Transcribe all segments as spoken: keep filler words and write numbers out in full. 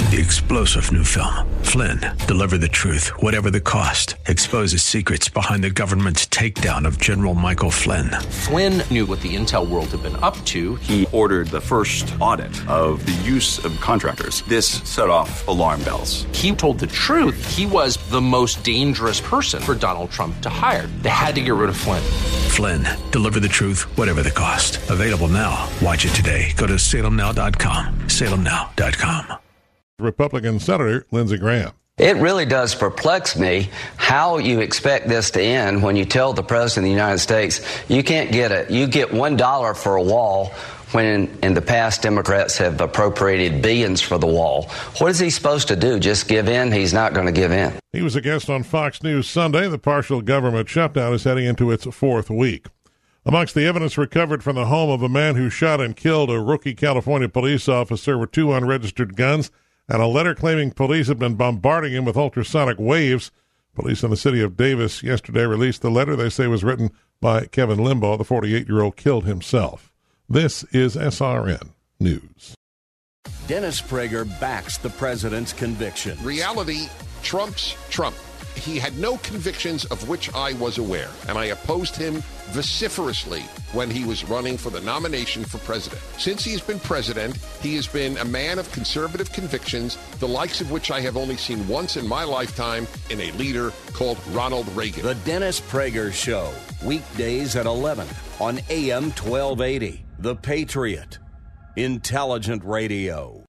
the explosive new film, Flynn, Deliver the Truth, Whatever the Cost, exposes secrets behind the government's takedown of General Michael Flynn. Flynn knew what the intel world had been up to. He ordered the first audit of the use of contractors. This set off alarm bells. He told the truth. He was the most dangerous person for Donald Trump to hire. They had to get rid of Flynn. Flynn, Deliver the Truth, Whatever the Cost. Available now. Watch it today. Go to salem now dot com. salem now dot com. Republican Senator Lindsey Graham. It really does perplex me how you expect this to end when you tell the President of the United States you can't get it. You get one dollar for a wall when in, in the past Democrats have appropriated billions for the wall. What is he supposed to do? Just give in? He's not going to give in. He was a guest on Fox News Sunday. The partial government shutdown is heading into its fourth week. Amongst the evidence recovered from the home of a man who shot and killed a rookie California police officer were two unregistered guns and a letter claiming police had been bombarding him with ultrasonic waves. Police in the city of Davis yesterday released the letter they say was written by Kevin Limbaugh. The forty-eight-year-old killed himself. This is S R N News. Dennis Prager backs the president's conviction. Reality trumps Trump. He had no convictions of which I was aware, and I opposed him vociferously when he was running for the nomination for president. Since he's been president, he has been a man of conservative convictions, the likes of which I have only seen once in my lifetime in a leader called Ronald Reagan. The Dennis Prager Show, weekdays at eleven on A M twelve eighty. The Patriot. Intelligent radio.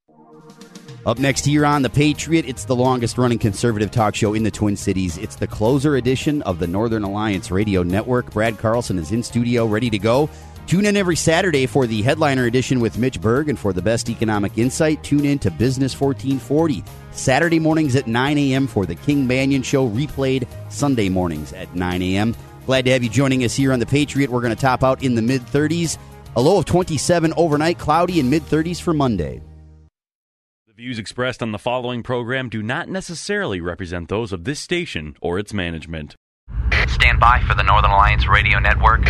Up next here on The Patriot, it's the longest-running conservative talk show in the Twin Cities. It's the closer edition of the Northern Alliance Radio Network. Brad Carlson is in studio, ready to go. Tune in every Saturday for the headliner edition with Mitch Berg, and for the best economic insight, tune in to Business fourteen forty. Saturday mornings at nine a.m. for the King Banyan Show, replayed Sunday mornings at nine a.m. Glad to have you joining us here on The Patriot. We're going to top out in the mid-thirties. A low of twenty-seven overnight, cloudy, and mid-thirties for Monday. The views expressed on the following program do not necessarily represent those of this station or its management. Stand by for the Northern Alliance Radio Network.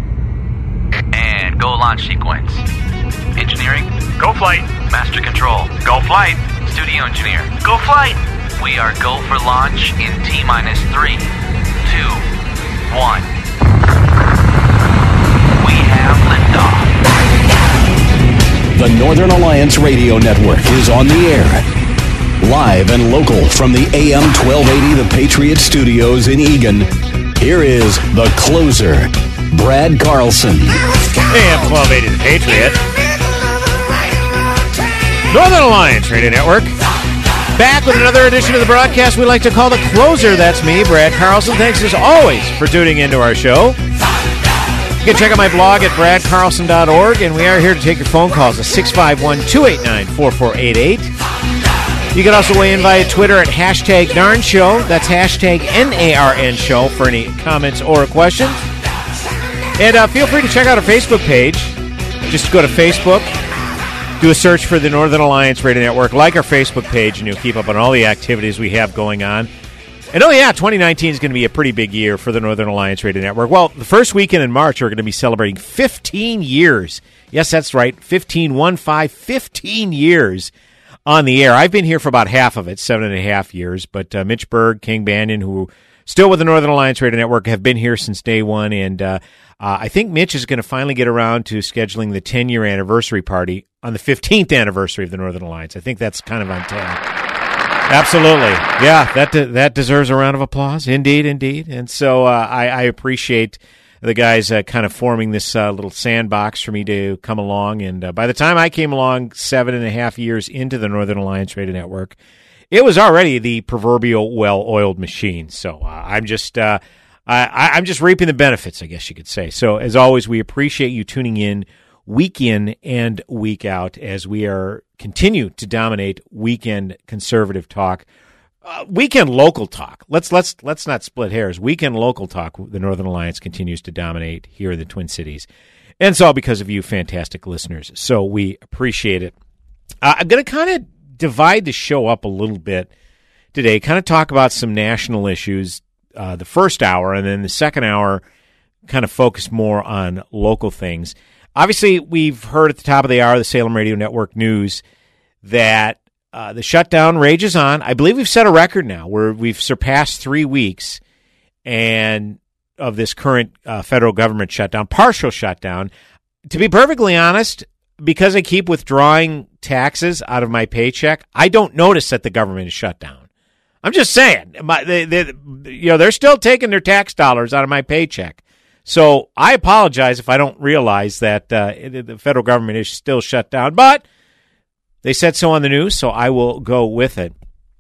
And go launch sequence. Engineering, go flight. Master control, go flight. Studio engineer, go flight. We are go for launch in T minus three, two, one. We have liftoff. The Northern Alliance Radio Network is on the air. Live and local from the A M twelve eighty The Patriot Studios in Eagan. Here is the closer, Brad Carlson. A M twelve eighty The Patriot. Northern Alliance Radio Network. Back with another edition of the broadcast we like to call The Closer. That's me, Brad Carlson. Thanks as always for tuning into our show. You can check out my blog at brad carlson dot org, and we are here to take your phone calls at six five one, two eight nine, four four eight eight. You can also weigh in via Twitter at hashtag Narn Show. That's hashtag N A R N Show for any comments or questions. And uh, feel free to check out our Facebook page. Just go to Facebook, do a search for the Northern Alliance Radio Network, like our Facebook page, and you'll keep up on all the activities we have going on. And oh yeah, twenty nineteen is going to be a pretty big year for the Northern Alliance Radio Network. Well, the first weekend in March, we're going to be celebrating fifteen years. Yes, that's right, fifteen, one five, fifteen years on the air. I've been here for about half of it, seven and a half years. But uh, Mitch Berg, King Banyan, who still with the Northern Alliance Radio Network, have been here since day one. And uh, uh, I think Mitch is going to finally get around to scheduling the ten-year anniversary party on the fifteenth anniversary of the Northern Alliance. I think that's kind of on tap. Absolutely. Yeah, that de- that deserves a round of applause. Indeed, indeed. And so uh, I, I appreciate the guys uh, kind of forming this uh, little sandbox for me to come along. And uh, by the time I came along seven and a half years into the Northern Alliance Radio Network, it was already the proverbial well-oiled machine. So uh, I'm just uh, I, I'm just reaping the benefits, I guess you could say. So as always, we appreciate you tuning in week in and week out as we are continue to dominate weekend conservative talk, uh, weekend local talk. Let's let's let's not split hairs. Weekend local talk. The Northern Alliance continues to dominate here in the Twin Cities, and it's all because of you, fantastic listeners. So we appreciate it. Uh, I'm going to kind of divide the show up a little bit today. Kind of talk about some national issues. Uh, the first hour, and then the second hour, kind of focus more on local things. Obviously, we've heard at the top of the hour, the Salem Radio Network News, that uh, the shutdown rages on. I believe we've set a record now where we've surpassed three weeks and of this current uh, federal government shutdown, partial shutdown. To be perfectly honest, because I keep withdrawing taxes out of my paycheck, I don't notice that the government is shut down. I'm just saying, my, they, they, you know, they're still taking their tax dollars out of my paycheck. So I apologize if I don't realize that uh, the federal government is still shut down, but they said so on the news, so I will go with it.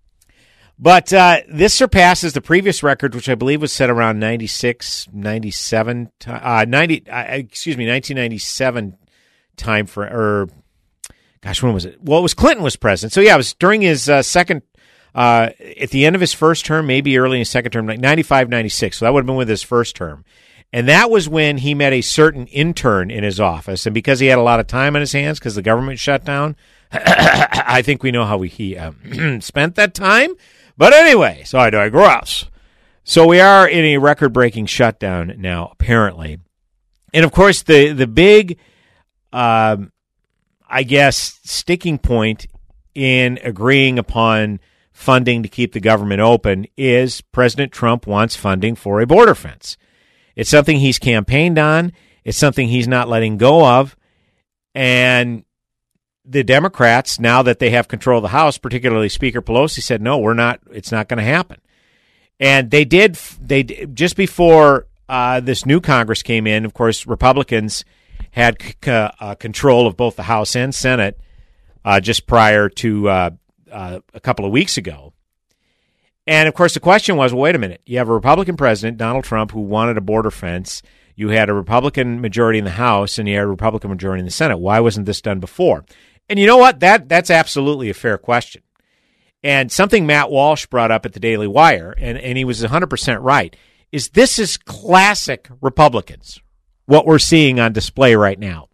But uh, this surpasses the previous record, which I believe was set around ninety-six, ninety-seven, uh, ninety, uh, excuse me, nineteen ninety-seven time for, or gosh, when was it? Well, it was Clinton was president. So yeah, it was during his uh, second, uh, at the end of his first term, maybe early in his second term, like ninety-five, ninety-six. So that would have been with his first term. And that was when he met a certain intern in his office. And because he had a lot of time on his hands because the government shut down, I think we know how we, he uh, spent that time. But anyway, so I digress. So we are in a record-breaking shutdown now, apparently. And, of course, the, the big, um, I guess, sticking point in agreeing upon funding to keep the government open is President Trump wants funding for a border fence. It's something he's campaigned on. It's something he's not letting go of. And the Democrats, now that they have control of the House, particularly Speaker Pelosi, said, no, we're not, it's not going to happen. And they did, they just before uh, this new Congress came in, of course, Republicans had c- uh, control of both the House and Senate uh, just prior to uh, uh, a couple of weeks ago. And, of course, the question was, well, wait a minute. You have a Republican president, Donald Trump, who wanted a border fence. You had a Republican majority in the House, and you had a Republican majority in the Senate. Why wasn't this done before? And you know what? That That's absolutely a fair question. And something Matt Walsh brought up at the Daily Wire, and, and he was one hundred percent right, is this is classic Republicans, what we're seeing on display right now,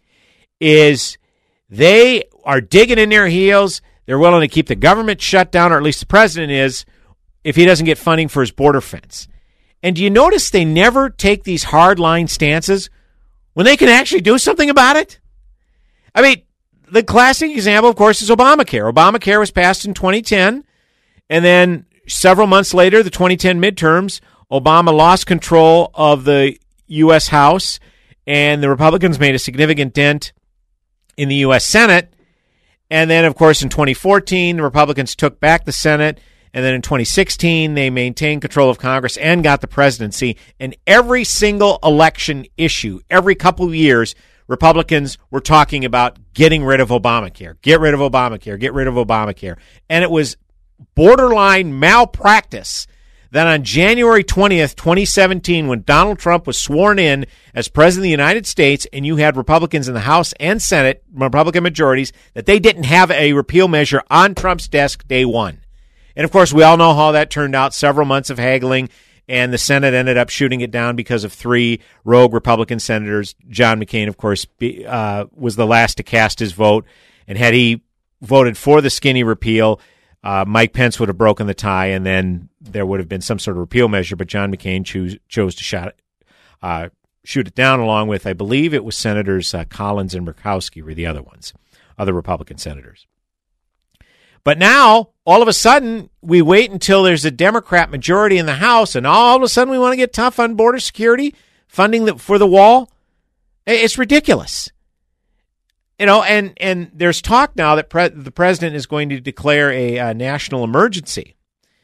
is they are digging in their heels. They're willing to keep the government shut down, or at least the president is, if he doesn't get funding for his border fence. And do you notice they never take these hardline stances when they can actually do something about it? I mean, the classic example, of course, is Obamacare. Obamacare was passed in twenty ten, and then several months later, the twenty ten midterms, Obama lost control of the U S House, and the Republicans made a significant dent in the U S Senate. And then, of course, in twenty fourteen, the Republicans took back the Senate. And then in twenty sixteen, they maintained control of Congress and got the presidency. And every single election issue, every couple of years, Republicans were talking about getting rid of Obamacare, get rid of Obamacare, get rid of Obamacare. And it was borderline malpractice that on January twentieth, twenty seventeen, when Donald Trump was sworn in as president of the United States, and you had Republicans in the House and Senate, Republican majorities, that they didn't have a repeal measure on Trump's desk day one. And, of course, we all know how that turned out, several months of haggling, and the Senate ended up shooting it down because of three rogue Republican senators. John McCain, of course, be, uh, was the last to cast his vote. And had he voted for the skinny repeal, uh, Mike Pence would have broken the tie, and then there would have been some sort of repeal measure. But John McCain choose, chose to shot it, uh, shoot it down, along with, I believe it was Senators uh, Collins and Murkowski were the other ones, other Republican senators. But now, all of a sudden, we wait until there's a Democrat majority in the House, and all of a sudden we want to get tough on border security, funding the, for the wall. It's ridiculous. You know, and, and there's talk now that pre- the president is going to declare a, a national emergency.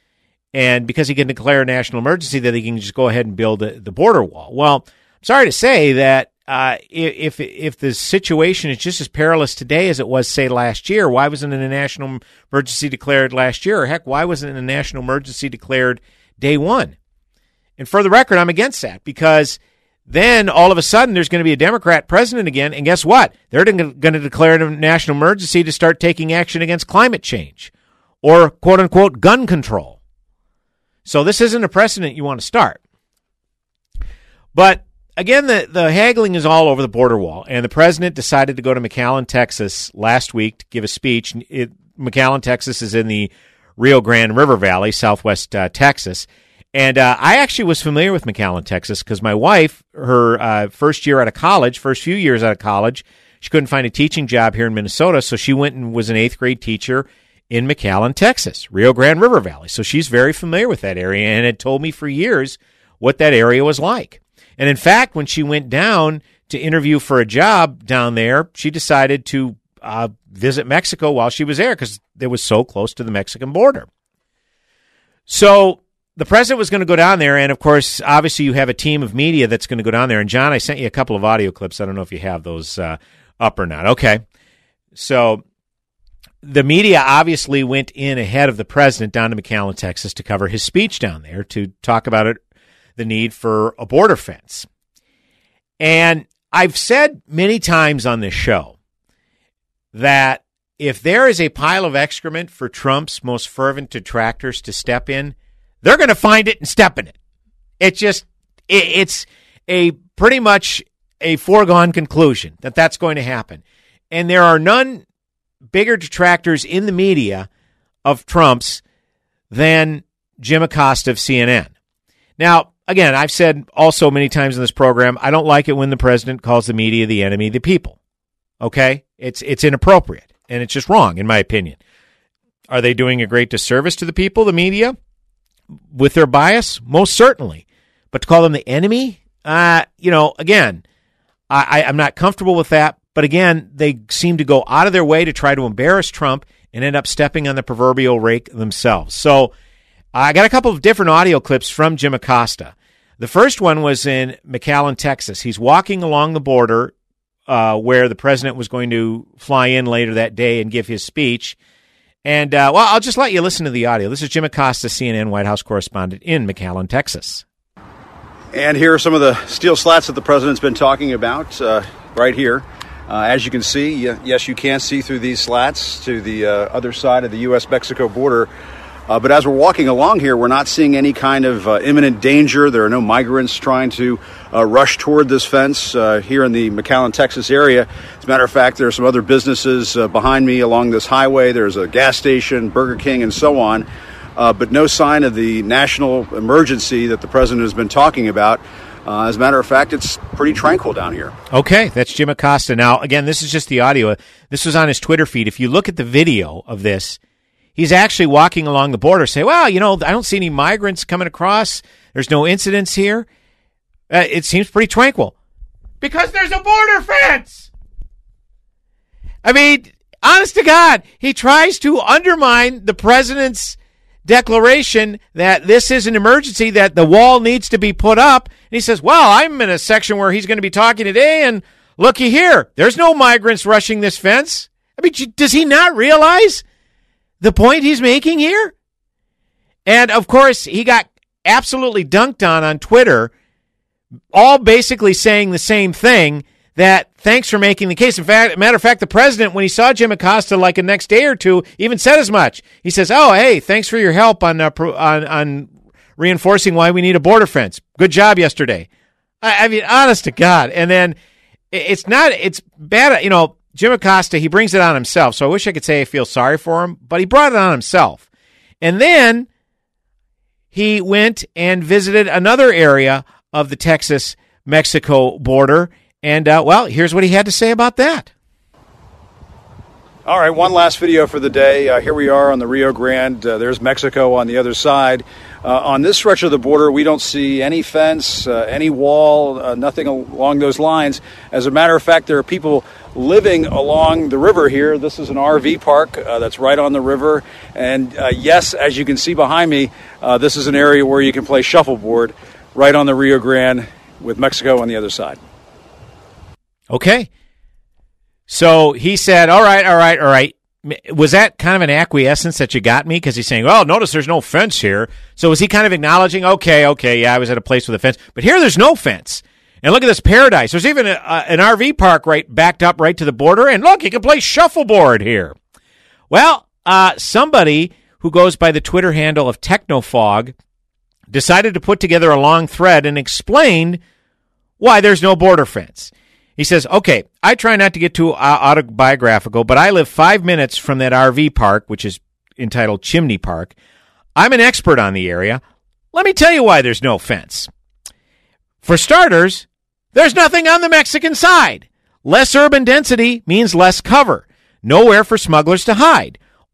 And because he can declare a national emergency, that he can just go ahead and build the, the border wall. Well, I'm sorry to say that Uh, if if the situation is just as perilous today as it was, say, last year, why wasn't a national emergency declared last year? Or heck, why wasn't a national emergency declared day one? And for the record, I'm against that, because then all of a sudden there's going to be a Democrat president again, and guess what? They're going to declare a national emergency to start taking action against climate change or, quote-unquote, gun control. So this isn't a precedent you want to start. But again, the, the haggling is all over the border wall, and the president decided to go to McAllen, Texas last week to give a speech. It, McAllen, Texas is in the Rio Grande River Valley, southwest uh, Texas. And uh, I actually was familiar with McAllen, Texas, because my wife, her uh, first year out of college, first few years out of college, she couldn't find a teaching job here in Minnesota, so she went and was an eighth grade teacher in McAllen, Texas, Rio Grande River Valley. So she's very familiar with that area and had told me for years what that area was like. And in fact, when she went down to interview for a job down there, she decided to uh, visit Mexico while she was there because it was so close to the Mexican border. So the president was going to go down there, and of course, obviously you have a team of media that's going to go down there. And John, I sent you a couple of audio clips. I don't know if you have those uh, up or not. Okay. So the media obviously went in ahead of the president down to McAllen, Texas to cover his speech down there to talk about it, the need for a border fence. And I've said many times on this show that if there is a pile of excrement for Trump's most fervent detractors to step in, they're going to find it and step in it. It just, it, it's a pretty much a foregone conclusion that that's going to happen. And there are none bigger detractors in the media of Trump's than Jim Acosta of C N N. Now, again, I've said also many times in this program, I don't like it when the president calls the media the enemy of the people. Okay? It's it's inappropriate, and it's just wrong, in my opinion. Are they doing a great disservice to the people, the media, with their bias? Most certainly. But to call them the enemy, uh, you know, again, I, I'm not comfortable with that. But again, they seem to go out of their way to try to embarrass Trump and end up stepping on the proverbial rake themselves. So I got a couple of different audio clips from Jim Acosta. The first one was in McAllen, Texas. He's walking along the border uh, where the president was going to fly in later that day and give his speech. And, uh, well, I'll just let you listen to the audio. This is Jim Acosta, C N N White House correspondent in McAllen, Texas. And here are some of the steel slats that the president's been talking about uh, right here. Uh, as you can see, yes, you can see through these slats to the uh, other side of the U S Mexico border. Uh, but as we're walking along here, we're not seeing any kind of uh, imminent danger. There are no migrants trying to uh, rush toward this fence uh, here in the McAllen, Texas area. As a matter of fact, there are some other businesses uh, behind me along this highway. There's a gas station, Burger King, and so on. Uh, but no sign of the national emergency that the president has been talking about. Uh, as a matter of fact, it's pretty tranquil down here. Okay, that's Jim Acosta. Now, again, this is just the audio. This was on his Twitter feed. If you look at the video of this, he's actually walking along the border, say, well, you know, I don't see any migrants coming across. There's no incidents here. Uh, it seems pretty tranquil. Because there's a border fence! I mean, honest to God, he tries to undermine the president's declaration that this is an emergency, that the wall needs to be put up. And he says, well, I'm in a section where he's going to be talking today, and looky here, there's no migrants rushing this fence. I mean, does he not realize the point he's making here? And, of course, he got absolutely dunked on on Twitter, all basically saying the same thing, that thanks for making the case. In fact, matter of fact, the president, when he saw Jim Acosta like a next day or two, even said as much. He says, oh, hey, thanks for your help on uh, pro- on, on reinforcing why we need a border fence. Good job yesterday. I, I mean, honest to God. And then it's not, it's bad, you know, Jim Acosta, he brings it on himself, so I wish I could say I feel sorry for him, but he brought it on himself. And then he went and visited another area of the Texas-Mexico border, and, uh, well, here's what he had to say about that. All right, one last video for the day. Uh, here we are on the Rio Grande. Uh, there's Mexico on the other side. Uh, on this stretch of the border, we don't see any fence, uh, any wall, uh, nothing along those lines. As a matter of fact, there are people living along the river here. This is an R V park uh, that's right on the river. And, uh, yes, as you can see behind me, uh, this is an area where you can play shuffleboard right on the Rio Grande with Mexico on the other side. Okay. So he said, all right, all right, all right. Was that kind of an acquiescence that you got me? Because he's saying, well, notice there's no fence here. So was he kind of acknowledging, okay, okay, yeah, I was at a place with a fence. But here there's no fence. And look at this paradise. There's even a, a, an R V park right backed up right to the border. And look, you can play shuffleboard here. Well, uh, somebody who goes by the Twitter handle of Technofog decided to put together a long thread and explained why there's no border fence. He says, okay, I try not to get too autobiographical, but I live five minutes from that R V park, which is entitled Chimney Park. I'm an expert on the area. Let me tell you why there's no fence. For starters, there's nothing on the Mexican side. Less urban density means less cover. Nowhere for smugglers to hide.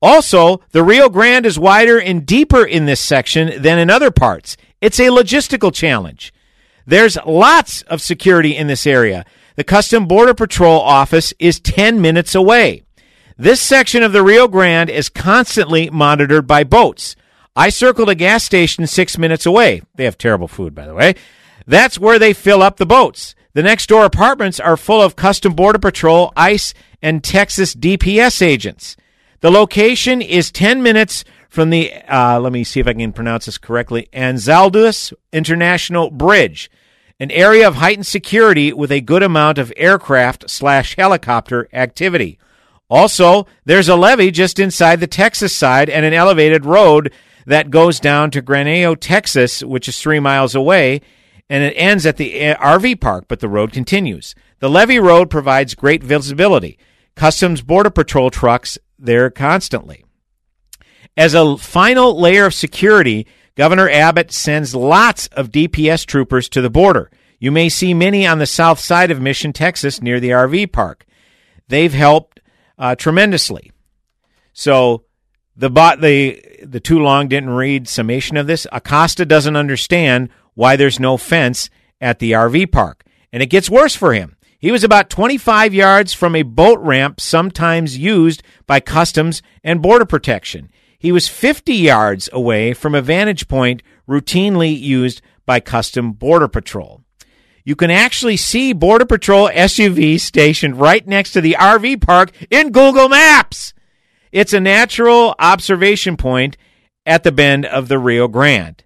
Also, the Rio Grande is wider and deeper in this section than in other parts. It's a logistical challenge. There's lots of security in this area. The Custom Border Patrol office is ten minutes away. This section of the Rio Grande is constantly monitored by boats. I circled a gas station six minutes away. They have terrible food, by the way. That's where they fill up the boats. The next door apartments are full of Custom Border Patrol, ICE, and Texas D P S agents. The location is ten minutes from the, uh, let me see if I can pronounce this correctly, Anzaldúas International Bridge, an area of heightened security with a good amount of aircraft slash helicopter activity. Also, there's a levee just inside the Texas side and an elevated road that goes down to Granillo, Texas, which is three miles away, and it ends at the R V park, but the road continues. The levee road provides great visibility. Customs Border Patrol trucks there constantly. As a final layer of security, Governor Abbott sends lots of D P S troopers to the border. You may see many on the south side of Mission, Texas, near the R V park. They've helped uh, tremendously. So the bot, the the too long didn't read summation of this. Acosta doesn't understand why there's no fence at the R V park, and it gets worse for him. He was about twenty-five yards from a boat ramp sometimes used by Customs and Border Protection. He was fifty yards away from a vantage point routinely used by Custom Border Patrol. You can actually see Border Patrol S U Vs stationed right next to the R V park in Google Maps. It's a natural observation point at the bend of the Rio Grande.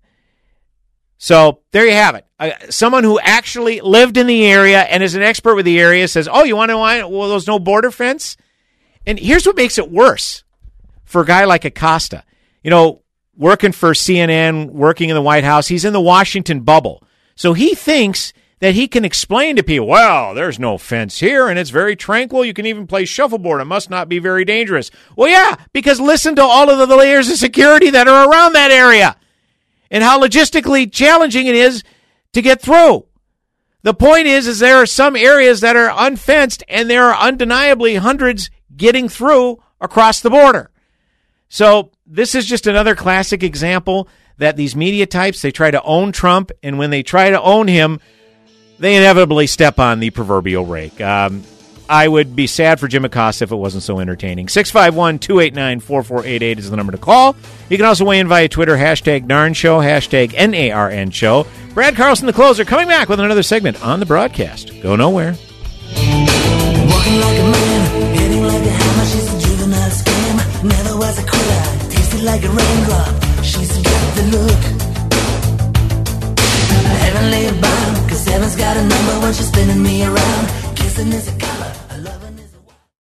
So there you have it. Uh, someone who actually lived in the area and is an expert with the area says, oh, you want to know well, there's no border fence? And here's what makes it worse for a guy like Acosta. You know, working for C N N, working in the White House, he's in the Washington bubble. So he thinks that he can explain to people, well, there's no fence here, and it's very tranquil. You can even play shuffleboard. It must not be very dangerous. Well, yeah, because listen to all of the layers of security that are around that area and how logistically challenging it is to get through. The point is, is there are some areas that are unfenced, and there are undeniably hundreds getting through across the border. So this is just another classic example that these media types, they try to own Trump, and when they try to own him, they inevitably step on the proverbial rake. Um, I would be sad for Jim Acosta if it wasn't so entertaining. six five one, two eight nine, four four eight eight is the number to call. You can also weigh in via Twitter, hashtag Narn Show, hashtag N A R N Show. Brad Carlson, the closer, coming back with another segment on the broadcast. Go nowhere. Walking like a man, hitting like a hammer, she's a juvenile scam. Never was a quitter, tasted like a raindrop. She's got the look. Heavenly bound, cause heaven's got a number when she's spinning me around. Kissing is a color, a loving is a...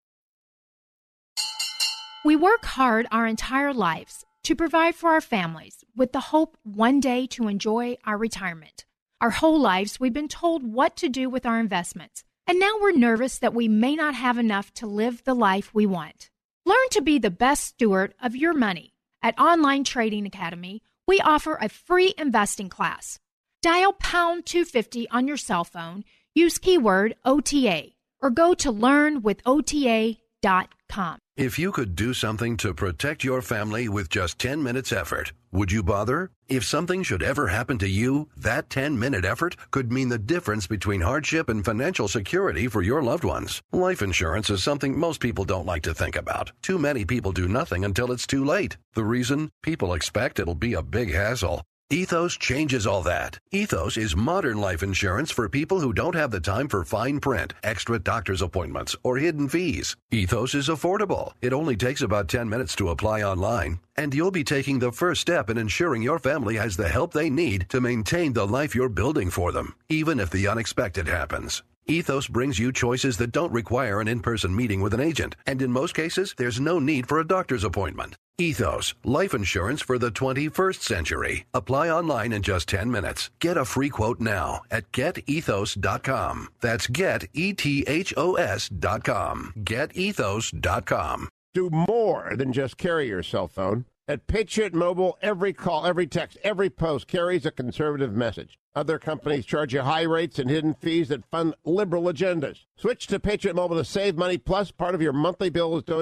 We work hard our entire lives to provide for our families with the hope one day to enjoy our retirement. Our whole lives we've been told what to do with our investments, and now we're nervous that we may not have enough to live the life we want. Learn to be the best steward of your money. At Online Trading Academy, we offer a free investing class. Dial pound two fifty on your cell phone, use keyword O T A, or go to learn with O T A dot com. If you could do something to protect your family with just ten minutes effort, would you bother? If something should ever happen to you, that ten-minute effort could mean the difference between hardship and financial security for your loved ones. Life insurance is something most people don't like to think about. Too many people do nothing until it's too late. The reason? People expect it'll be a big hassle. Ethos changes all that. Ethos is modern life insurance for people who don't have the time for fine print, extra doctor's appointments, or hidden fees. Ethos is affordable. It only takes about ten minutes to apply online, and you'll be taking the first step in ensuring your family has the help they need to maintain the life you're building for them, even if the unexpected happens. Ethos brings you choices that don't require an in-person meeting with an agent, and in most cases, there's no need for a doctor's appointment. Ethos, life insurance for the twenty-first century. Apply online in just ten minutes. Get a free quote now at get ethos dot com. That's get, E T H O S dot com. get ethos dot com. Do more than just carry your cell phone. At Patriot Mobile, every call, every text, every post carries a conservative message. Other companies charge you high rates and hidden fees that fund liberal agendas. Switch to Patriot Mobile to save money, plus part of your monthly bill is donated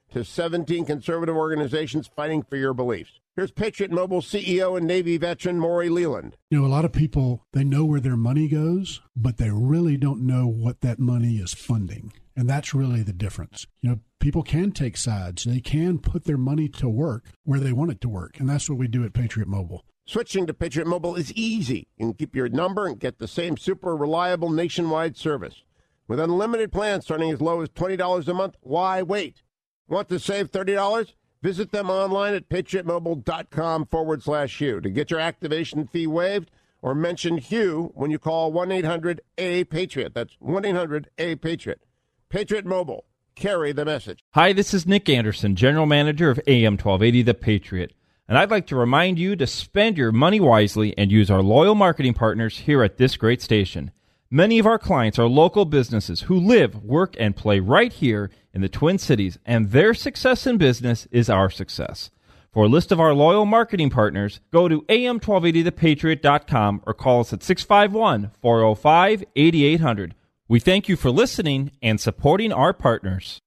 to seventeen conservative organizations fighting for your beliefs. Here's Patriot Mobile C E O and Navy veteran Maury Leland. You know, a lot of people, they know where their money goes, but they really don't know what that money is funding. And that's really the difference. You know, people can take sides. They can put their money to work where they want it to work. And that's what we do at Patriot Mobile. Switching to Patriot Mobile is easy. You can keep your number and get the same super reliable nationwide service. With unlimited plans starting as low as twenty dollars a month, why wait? Want to save thirty dollars? Visit them online at patriotmobile.com forward slash Hugh to get your activation fee waived or mention Hugh when you call one eight hundred A Patriot. That's one eight hundred A Patriot. Patriot Mobile. Carry the message. Hi, this is Nick Anderson, General Manager of A M twelve eighty The Patriot. And I'd like to remind you to spend your money wisely and use our loyal marketing partners here at this great station. Many of our clients are local businesses who live, work, and play right here in the Twin Cities, and their success in business is our success. For a list of our loyal marketing partners, go to A M twelve eighty the patriot dot com or call us at six five one, four oh five, eight eight hundred. We thank you for listening and supporting our partners.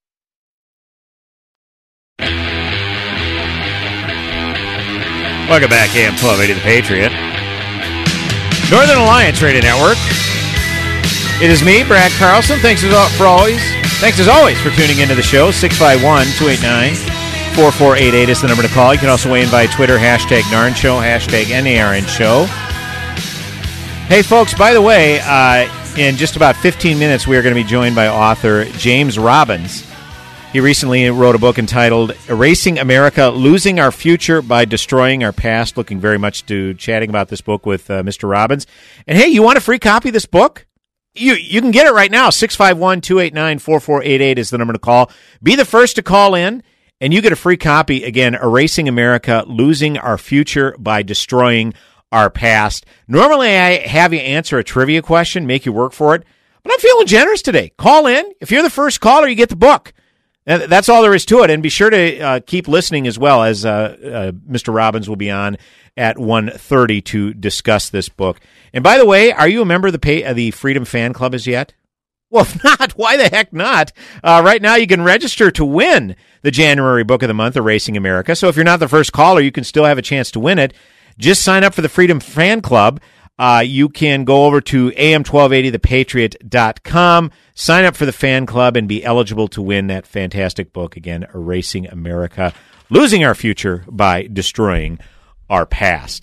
Welcome back, A M twelve eighty The Patriot. Northern Alliance Radio Network. It is me, Brad Carlson. Thanks as, for always, thanks as always for tuning into the show. six five one, two eight nine, four four eight eight is the number to call. You can also weigh in by Twitter, hashtag Narn Show, hashtag N A R N Show. Hey, folks, by the way, uh, in just about fifteen minutes, we are going to be joined by author James Robbins. He recently wrote a book entitled Erasing America, Losing Our Future by Destroying Our Past. Looking very much to chatting about this book with uh, Mister Robbins. And hey, you want a free copy of this book? You you can get it right now. six five one, two eight nine, four four eight eight is the number to call. Be the first to call in, and you get a free copy. Again, Erasing America, Losing Our Future by Destroying Our Past. Normally, I have you answer a trivia question, make you work for it, but I'm feeling generous today. Call in. If you're the first caller, you get the book. That's all there is to it, and be sure to uh, keep listening as well, as uh, uh, Mister Robbins will be on at one thirty to discuss this book. And by the way, are you a member of the pay, uh, the Freedom Fan Club as yet? Well, if not, why the heck not? Uh, right now, you can register to win the January Book of the Month, Erasing America. So if you're not the first caller, you can still have a chance to win it. Just sign up for the Freedom Fan Club. Uh, you can go over to A M twelve eighty the patriot dot com, sign up for the fan club, and be eligible to win that fantastic book, again, Erasing America, Losing Our Future by Destroying Our Past.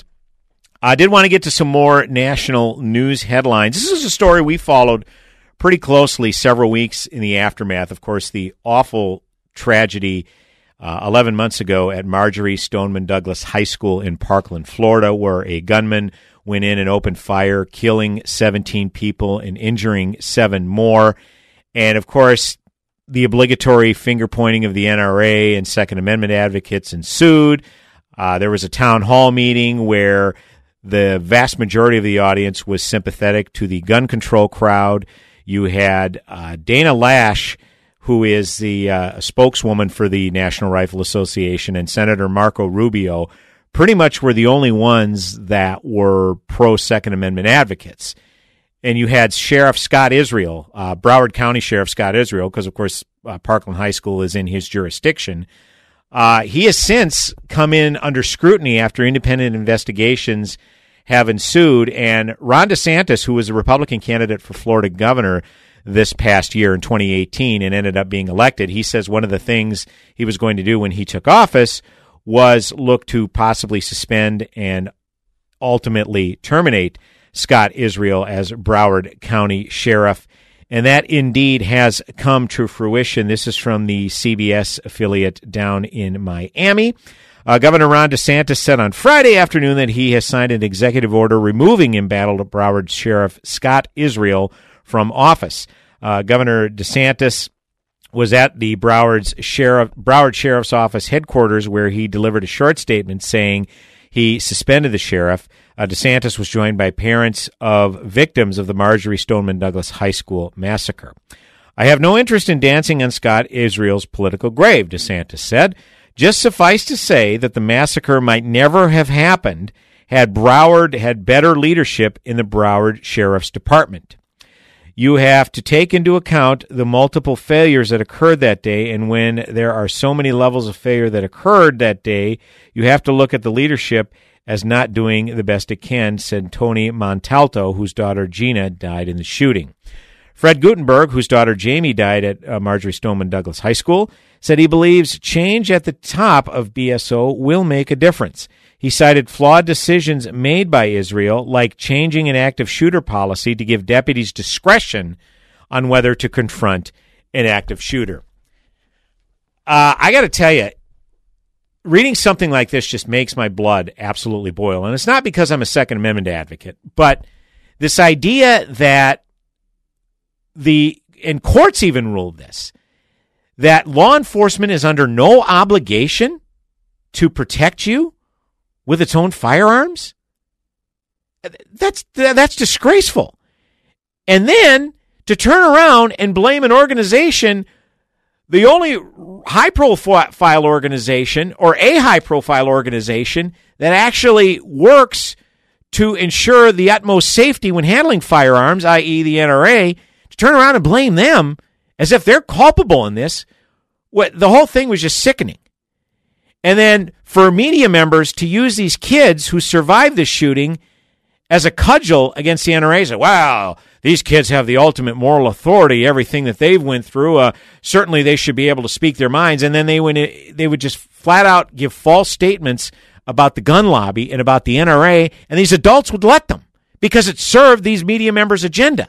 I did want to get to some more national news headlines. This is a story we followed pretty closely several weeks in the aftermath. Of course, the awful tragedy uh, eleven months ago at Marjory Stoneman Douglas High School in Parkland, Florida, where a gunman went in and opened fire, killing seventeen people and injuring seven more. And, of course, the obligatory finger-pointing of the N R A and Second Amendment advocates ensued. Uh, there was a town hall meeting where the vast majority of the audience was sympathetic to the gun control crowd. You had uh, Dana Lash, who is the uh, spokeswoman for the National Rifle Association, and Senator Marco Rubio, pretty much were the only ones that were pro-Second Amendment advocates. And you had Sheriff Scott Israel, uh, Broward County Sheriff Scott Israel, because, of course, uh, Parkland High School is in his jurisdiction. Uh, he has since come in under scrutiny after independent investigations have ensued. And Ron DeSantis, who was a Republican candidate for Florida governor this past year in twenty eighteen and ended up being elected, he says one of the things he was going to do when he took office was look to possibly suspend and ultimately terminate Scott Israel as Broward County Sheriff. And that indeed has come to fruition. This is from the C B S affiliate down in Miami. Uh, Governor Ron DeSantis said on Friday afternoon that he has signed an executive order removing embattled Broward Sheriff Scott Israel from office. Uh, Governor DeSantis was at the Broward's Sheriff, Broward Sheriff's Office headquarters, where he delivered a short statement saying he suspended the sheriff. Uh, DeSantis was joined by parents of victims of the Marjory Stoneman Douglas High School massacre. I have no interest in dancing on Scott Israel's political grave, DeSantis said. Just suffice to say that the massacre might never have happened had Broward had better leadership in the Broward Sheriff's Department. You have to take into account the multiple failures that occurred that day, and when there are so many levels of failure that occurred that day, you have to look at the leadership as not doing the best it can, said Tony Montalto, whose daughter Gina died in the shooting. Fred Gutenberg, whose daughter Jamie died at uh, Marjory Stoneman Douglas High School, said he believes change at the top of B S O will make a difference. He cited flawed decisions made by Israel, like changing an active shooter policy to give deputies discretion on whether to confront an active shooter. Uh, I got to tell you, reading something like this just makes my blood absolutely boil. And it's not because I'm a Second Amendment advocate, but this idea that the, and courts even ruled this, that law enforcement is under no obligation to protect you with its own firearms? That's that's disgraceful. And then to turn around and blame an organization, the only high-profile organization or a high-profile organization that actually works to ensure the utmost safety when handling firearms, that is the N R A, to turn around and blame them as if they're culpable in this. What, the whole thing was just sickening. And then for media members to use these kids who survived this shooting as a cudgel against the N R A, say, wow, these kids have the ultimate moral authority, everything that they've went through, uh, certainly they should be able to speak their minds. And then they would, they would just flat out give false statements about the gun lobby and about the N R A, and these adults would let them because it served these media members' agenda.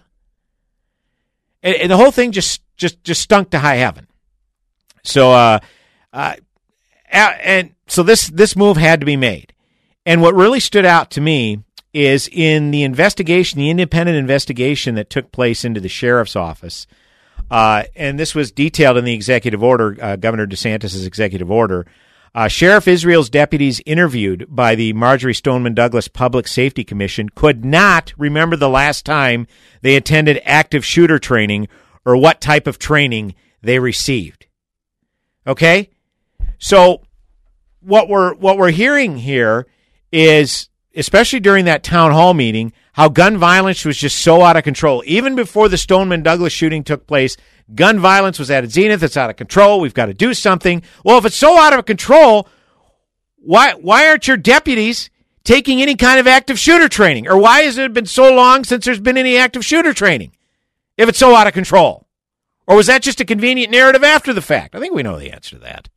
And, and the whole thing just, just, just stunk to high heaven. So, uh, uh, and so this, this move had to be made. And what really stood out to me is in the investigation, the independent investigation that took place into the sheriff's office, uh, and this was detailed in the executive order, uh, Governor DeSantis' executive order, uh, Sheriff Israel's deputies interviewed by the Marjory Stoneman Douglas Public Safety Commission could not remember the last time they attended active shooter training or what type of training they received. Okay? So what we're what we're hearing here is, especially during that town hall meeting, how gun violence was just so out of control. Even before the Stoneman Douglas shooting took place, gun violence was at its zenith. It's out of control. We've got to do something. Well, if it's so out of control, why why aren't your deputies taking any kind of active shooter training? Or why has it been so long since there's been any active shooter training if it's so out of control? Or was that just a convenient narrative after the fact? I think we know the answer to that.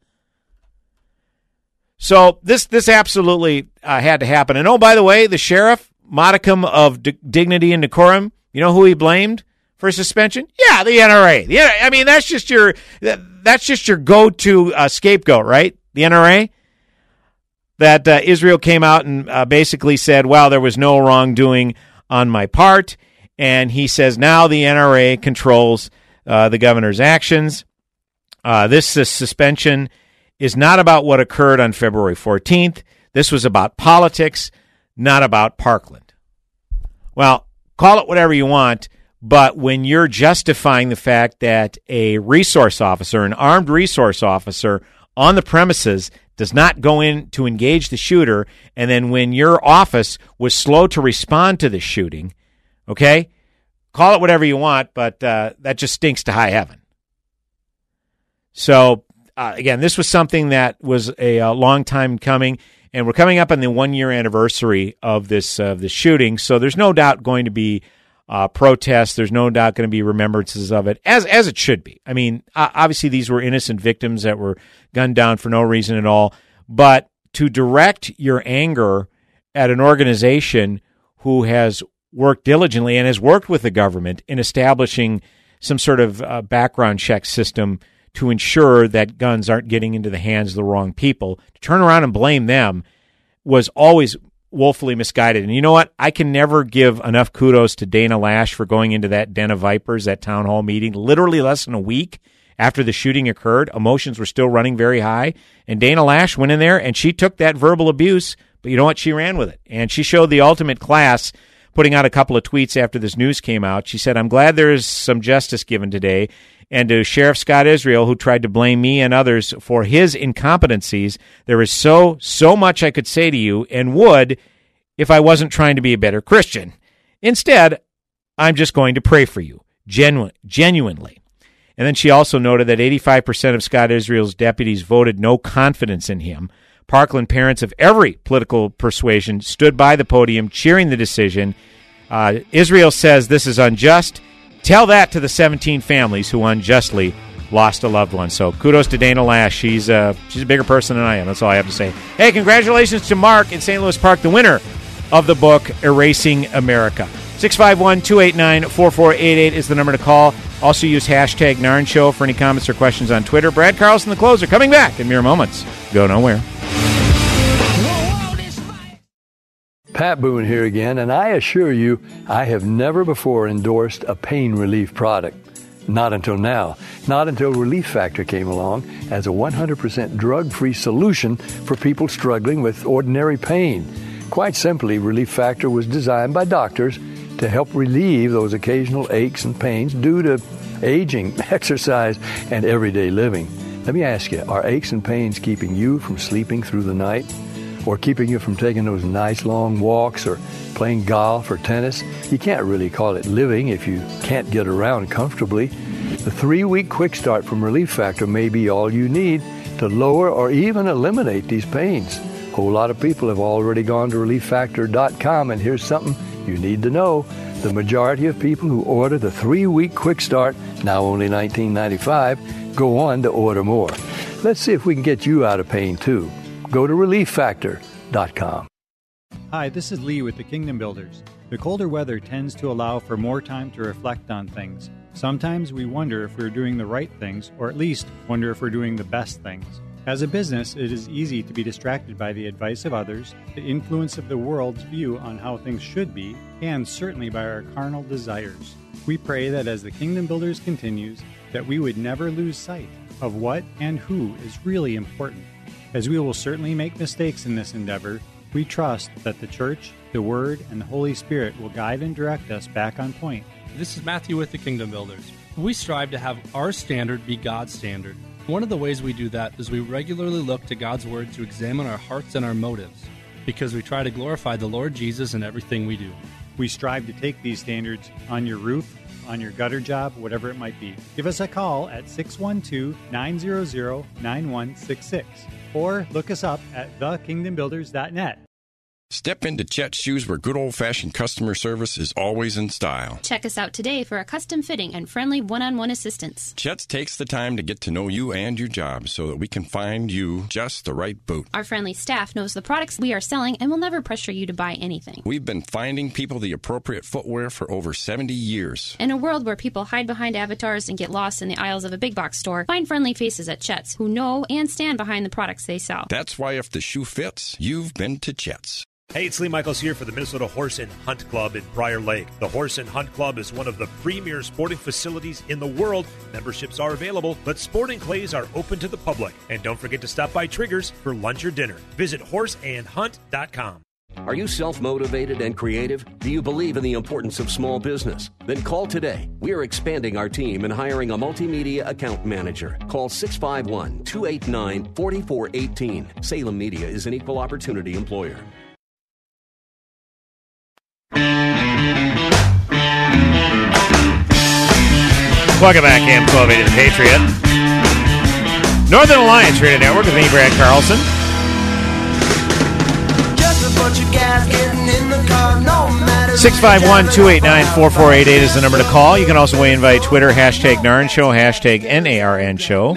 So this this absolutely uh, had to happen. And oh, by the way, the sheriff, modicum of d- dignity and decorum, you know who he blamed for suspension? Yeah, the N R A. The N R A. I mean, that's just your that's just your go-to uh, scapegoat, right? The N R A. That uh, Israel came out and uh, basically said, well, there was no wrongdoing on my part. And he says now the N R A controls uh, the governor's actions. Uh, this uh, suspension is not about what occurred on February fourteenth. This was about politics, not about Parkland. Well, call it whatever you want, but when you're justifying the fact that a resource officer, an armed resource officer on the premises does not go in to engage the shooter, and then when your office was slow to respond to the shooting, okay, call it whatever you want, but uh, that just stinks to high heaven. So, Uh, again, this was something that was a, a long time coming, and we're coming up on the one-year anniversary of this uh, this shooting, so there's no doubt going to be uh, protests. There's no doubt going to be remembrances of it, as as it should be. I mean, uh, obviously these were innocent victims that were gunned down for no reason at all, but to direct your anger at an organization who has worked diligently and has worked with the government in establishing some sort of uh, background check system to ensure that guns aren't getting into the hands of the wrong people, to turn around and blame them was always woefully misguided. And you know what? I can never give enough kudos to Dana Lash for going into that den of vipers, that town hall meeting, literally less than a week after the shooting occurred. Emotions were still running very high. And Dana Lash went in there and she took that verbal abuse, but you know what? She ran with it. And she showed the ultimate class, putting out a couple of tweets after this news came out. She said, I'm glad there is some justice given today. And to Sheriff Scott Israel, who tried to blame me and others for his incompetencies, there is so, so much I could say to you and would if I wasn't trying to be a better Christian. Instead, I'm just going to pray for you. genu- genuinely. And then she also noted that eighty-five percent of Scott Israel's deputies voted no confidence in him. Parkland parents of every political persuasion stood by the podium cheering the decision. Uh, Israel says this is unjust. Tell that to the seventeen families who unjustly lost a loved one. So kudos to Dana Lash. She's, uh, she's a bigger person than I am. That's all I have to say. Hey, congratulations to Mark in Saint Louis Park, the winner of the book Erasing America. six five one, two eight nine, four four eight eight is the number to call. Also use hashtag Narn Show for any comments or questions on Twitter. Brad Carlson, the closer, coming back in mere moments. Go nowhere. Pat Boone here again, and I assure you, I have never before endorsed a pain relief product. Not until now. Not until Relief Factor came along as a one hundred percent drug-free solution for people struggling with ordinary pain. Quite simply, Relief Factor was designed by doctors to help relieve those occasional aches and pains due to aging, exercise, and everyday living. Let me ask you, are aches and pains keeping you from sleeping through the night? Or keeping you from taking those nice long walks or playing golf or tennis? You can't really call it living if you can't get around comfortably. The three-week quick start from Relief Factor may be all you need to lower or even eliminate these pains. A whole lot of people have already gone to relief factor dot com, and here's something you need to know. The majority of people who order the three-week quick start, now only nineteen ninety-five dollars, go on to order more. Let's see if we can get you out of pain, too. Go to relief factor dot com. Hi, this is Lee with the Kingdom Builders. The colder weather tends to allow for more time to reflect on things. Sometimes we wonder if we're doing the right things, or at least wonder if we're doing the best things. As a business, it is easy to be distracted by the advice of others, the influence of the world's view on how things should be, and certainly by our carnal desires. We pray that as the Kingdom Builders continues, that we would never lose sight of what and who is really important. As we will certainly make mistakes in this endeavor, we trust that the Church, the Word, and the Holy Spirit will guide and direct us back on point. This is Matthew with the Kingdom Builders. We strive to have our standard be God's standard. One of the ways we do that is we regularly look to God's Word to examine our hearts and our motives, because we try to glorify the Lord Jesus in everything we do. We strive to take these standards on your roof, on your gutter job, whatever it might be. Give us a call at six one two, nine zero zero, nine one six six or look us up at the kingdom builders dot net. Step into Chet's shoes where good old-fashioned customer service is always in style. Check us out today for a custom fitting and friendly one-on-one assistance. Chet's takes the time to get to know you and your job so that we can find you just the right boot. Our friendly staff knows the products we are selling and will never pressure you to buy anything. We've been finding people the appropriate footwear for over seventy years. In a world where people hide behind avatars and get lost in the aisles of a big box store, find friendly faces at Chet's who know and stand behind the products they sell. That's why if the shoe fits, you've been to Chet's. Hey, it's Lee Michaels here for the Minnesota Horse and Hunt Club in Prior Lake. The Horse and Hunt Club is one of the premier sporting facilities in the world. Memberships are available, but sporting clays are open to the public. And don't forget to stop by Triggers for lunch or dinner. Visit horse and hunt dot com. Are you self-motivated and creative? Do you believe in the importance of small business? Then call today. We are expanding our team and hiring a multimedia account manager. Call six five one, two eight nine, four four one eight. Salem Media is an equal opportunity employer. Welcome back, A M twelve eighty The Patriot. Northern Alliance Radio Network with me, Brad Carlson. six five one, two eight nine, four four eight eight is the number to call. You can also weigh in via Twitter, hashtag Narn Show, hashtag N A R N Show.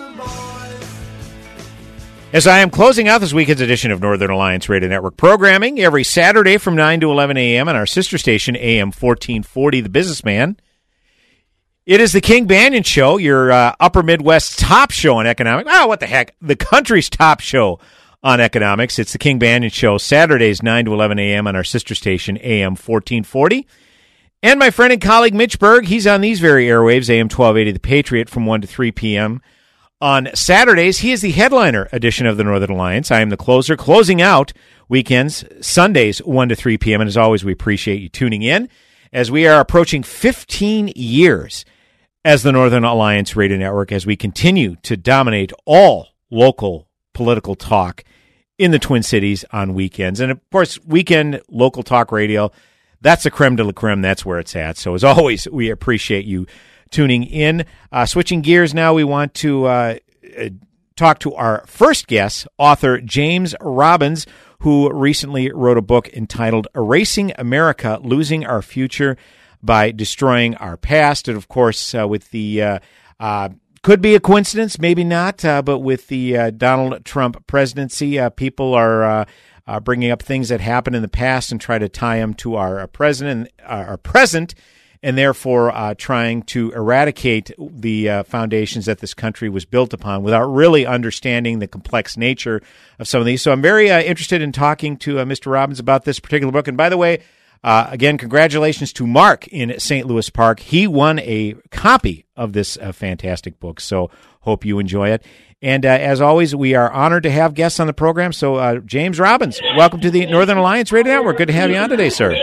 As I am closing out this weekend's edition of Northern Alliance Radio Network programming, every Saturday from nine to eleven a.m. on our sister station, A M fourteen forty, The Businessman. It is the King Banyan Show, your uh, Upper Midwest top show on economics. Oh, what the heck? The country's top show on economics. It's the King Banyan Show, Saturdays, nine to eleven a.m. on our sister station, A M fourteen forty. And my friend and colleague, Mitch Berg, he's on these very airwaves, A M twelve eighty, The Patriot, from one to three p.m. On Saturdays, he is the headliner edition of the Northern Alliance. I am the closer, closing out weekends, Sundays, one to three p.m. And as always, we appreciate you tuning in as we are approaching fifteen years as the Northern Alliance Radio Network, as we continue to dominate all local political talk in the Twin Cities on weekends. And, of course, weekend local talk radio, that's the creme de la creme. That's where it's at. So as always, we appreciate you tuning in. Uh, switching gears now, we want to uh, talk to our first guest, author James Robbins, who recently wrote a book entitled Erasing America, Losing Our Future by Destroying Our Past. And, of course, uh, with the uh, uh, could be a coincidence, maybe not, uh, but with the uh, Donald Trump presidency, uh, people are uh, uh, bringing up things that happened in the past and try to tie them to our uh, president, uh, our present, and therefore uh, trying to eradicate the uh, foundations that this country was built upon without really understanding the complex nature of some of these. So I'm very uh, interested in talking to uh, Mister Robbins about this particular book. And by the way, uh, again, congratulations to Mark in Saint Louis Park. He won a copy of this uh, fantastic book, so hope you enjoy it. And uh, as always, we are honored to have guests on the program. So uh, James Robbins, welcome to the Northern Alliance Radio Network. Good to have you on today, sir.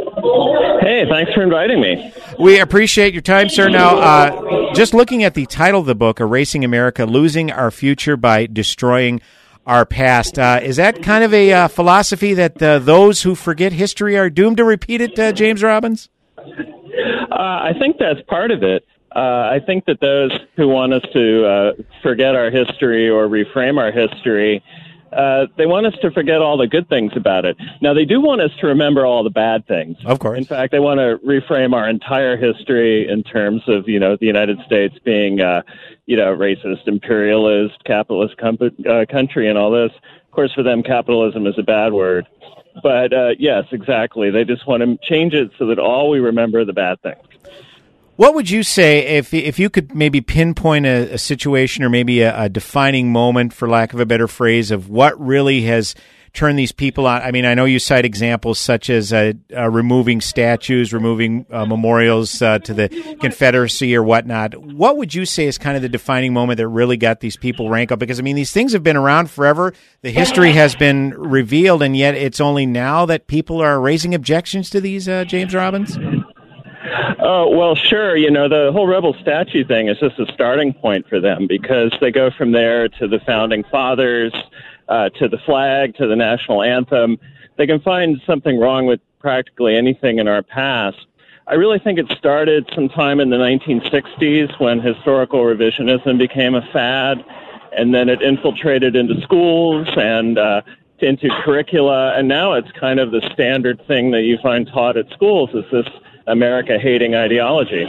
Hey, thanks for inviting me. We appreciate your time, sir. Now, uh, just looking at the title of the book, Erasing America, Losing Our Future by Destroying Our Past, uh, is that kind of a uh, philosophy that uh, those who forget history are doomed to repeat it, uh, James Robbins? Uh, I think that's part of it. Uh, I think that those who want us to uh, forget our history or reframe our history, Uh, they want us to forget all the good things about it. Now, they do want us to remember all the bad things. Of course. In fact, they want to reframe our entire history in terms of, you know, the United States being, uh, you know, racist, imperialist, capitalist com- uh, country and all this. Of course, for them, capitalism is a bad word. But, uh, yes, exactly. They just want to change it so that all we remember are the bad things. What would you say if if you could maybe pinpoint a, a situation or maybe a, a defining moment, for lack of a better phrase, of what really has turned these people on? I mean, I know you cite examples such as uh, uh, removing statues, removing uh, memorials uh, to the Confederacy or whatnot. What would you say is kind of the defining moment that really got these people ranked up? Because, I mean, these things have been around forever. The history has been revealed, and yet it's only now that people are raising objections to these, uh, James Robbins? Oh, well, sure. You know, the whole rebel statue thing is just a starting point for them because they go from there to the founding fathers, uh, to the flag, to the national anthem. They can find something wrong with practically anything in our past. I really think it started sometime in the nineteen sixties when historical revisionism became a fad, and then it infiltrated into schools and uh, into curricula, and now it's kind of the standard thing that you find taught at schools is this America-hating ideology.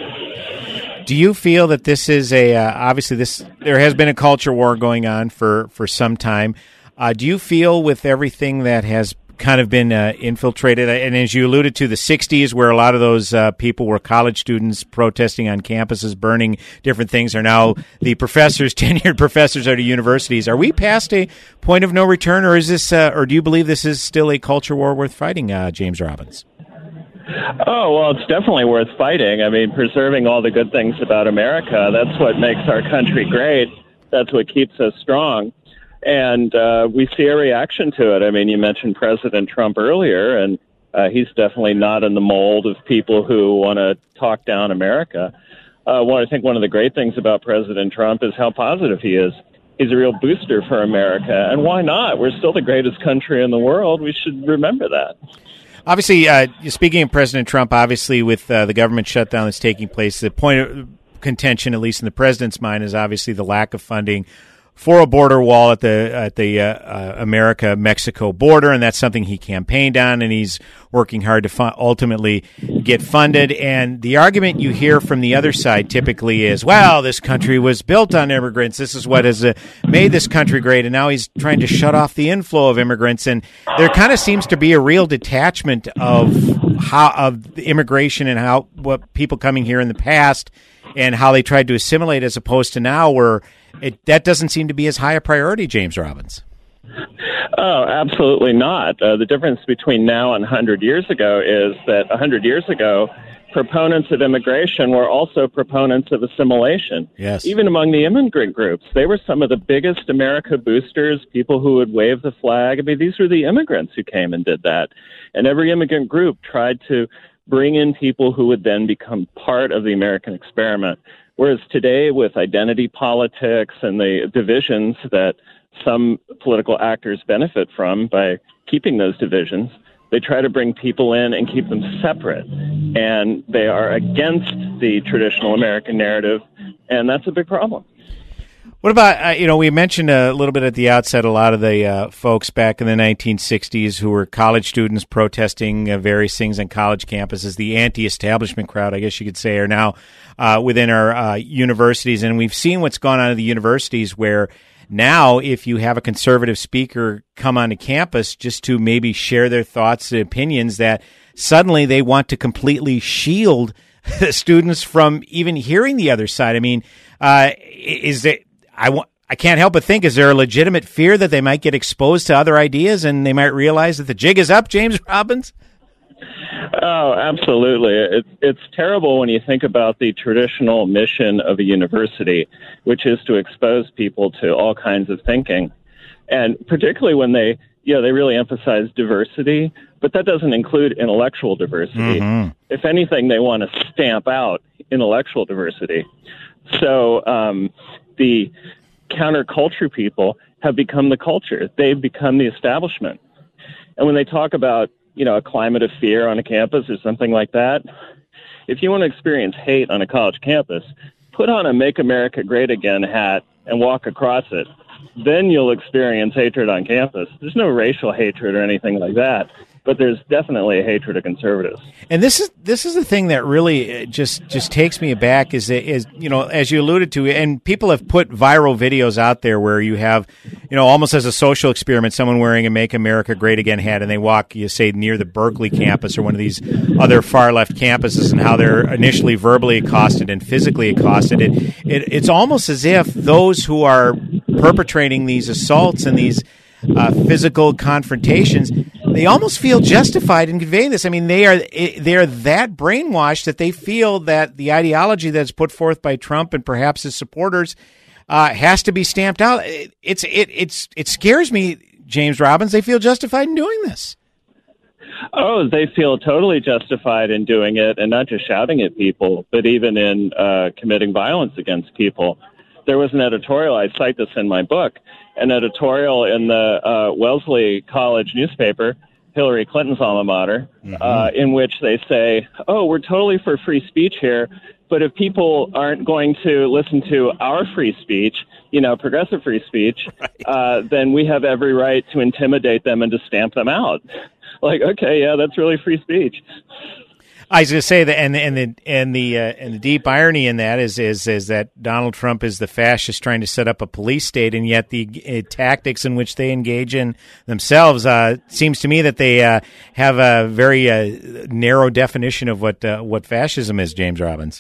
Do you feel that this is a uh, obviously this there has been a culture war going on for for some time? Uh, do you feel with everything that has kind of been uh, infiltrated, and as you alluded to, the sixties, where a lot of those uh, people were college students protesting on campuses, burning different things, are now the professors, tenured professors at universities. Are we past a point of no return, or is this, uh, or do you believe this is still a culture war worth fighting, uh, James Robbins? Oh, well, it's definitely worth fighting. I mean, preserving all the good things about America, that's what makes our country great. That's what keeps us strong. And uh, we see a reaction to it. I mean, you mentioned President Trump earlier, and uh, he's definitely not in the mold of people who want to talk down America. Uh, well, I think one of the great things about President Trump is how positive he is. He's a real booster for America. And why not? We're still the greatest country in the world. We should remember that. Obviously, uh, speaking of President Trump, obviously with uh, the government shutdown that's taking place, the point of contention, at least in the president's mind, is obviously the lack of funding for a border wall at the at the uh, uh, America-Mexico border, and that's something he campaigned on, and he's working hard to fu- ultimately get funded. And the argument you hear from the other side typically is, well, this country was built on immigrants. This is what has uh, made this country great, and now he's trying to shut off the inflow of immigrants. And there kind of seems to be a real detachment of how of the immigration and how what people coming here in the past and how they tried to assimilate, as opposed to now where It, that doesn't seem to be as high a priority, James Robbins. Oh, absolutely not. Uh, the difference between now and one hundred years ago is that one hundred years ago, proponents of immigration were also proponents of assimilation. Yes. Even among the immigrant groups, they were some of the biggest America boosters, people who would wave the flag. I mean, these were the immigrants who came and did that. And every immigrant group tried to bring in people who would then become part of the American experiment. Whereas today, with identity politics and the divisions that some political actors benefit from by keeping those divisions, They try to bring people in and keep them separate, and they are against the traditional American narrative, and that's a big problem. What about, uh, you know, we mentioned a little bit at the outset a lot of the uh, folks back in the nineteen sixties who were college students protesting uh, various things on college campuses. The anti-establishment crowd, I guess you could say, are now uh, within our uh, universities. And we've seen what's gone on at the universities where now if you have a conservative speaker come onto campus just to maybe share their thoughts and opinions, that suddenly they want to completely shield the students from even hearing the other side. I mean, uh, is it... I, w- I can't help but think, is there a legitimate fear that they might get exposed to other ideas and they might realize that the jig is up, James Robbins? Oh, absolutely. It's, it's terrible when you think about the traditional mission of a university, which is to expose people to all kinds of thinking. And particularly when they, you know, they really emphasize diversity, but that doesn't include intellectual diversity. Mm-hmm. If anything, they want to stamp out intellectual diversity. So, um, the counterculture people have become the culture. They've become the establishment. And when they talk about, you know, a climate of fear on a campus or something like that, if you want to experience hate on a college campus, put on a Make America Great Again hat and walk across it. Then you'll experience hatred on campus. There's no racial hatred or anything like that, but there's definitely a hatred of conservatives. And this is this is the thing that really just just takes me aback is is you know, as you alluded to, and people have put viral videos out there where you have, you know, almost as a social experiment, someone wearing a Make America Great Again hat, and they walk, you say, near the Berkeley campus or one of these other far left campuses, and how they're initially verbally accosted and physically accosted. It, it it's almost as if those who are perpetrating these assaults and these uh, physical confrontations, they almost feel justified in conveying this. I mean, they are they are that brainwashed that they feel that the ideology that's put forth by Trump and perhaps his supporters uh, has to be stamped out. It's it it's it scares me, James Robbins. They feel justified in doing this. Oh, they feel totally justified in doing it, and not just shouting at people, but even in uh, committing violence against people. There was an editorial, I cite this in my book, an editorial in the uh, Wellesley College newspaper, Hillary Clinton's alma mater, mm-hmm. uh, in which they say, oh, we're totally for free speech here, but if people aren't going to listen to our free speech, you know, progressive free speech, right. uh, then we have every right to intimidate them and to stamp them out. Like, okay, yeah, that's really free speech. I was going to say that, and and the and the uh, and the deep irony in that is is is that Donald Trump is the fascist trying to set up a police state, and yet the uh, tactics in which they engage in themselves uh, seems to me that they uh, have a very uh, narrow definition of what uh, what fascism is. James Robbins.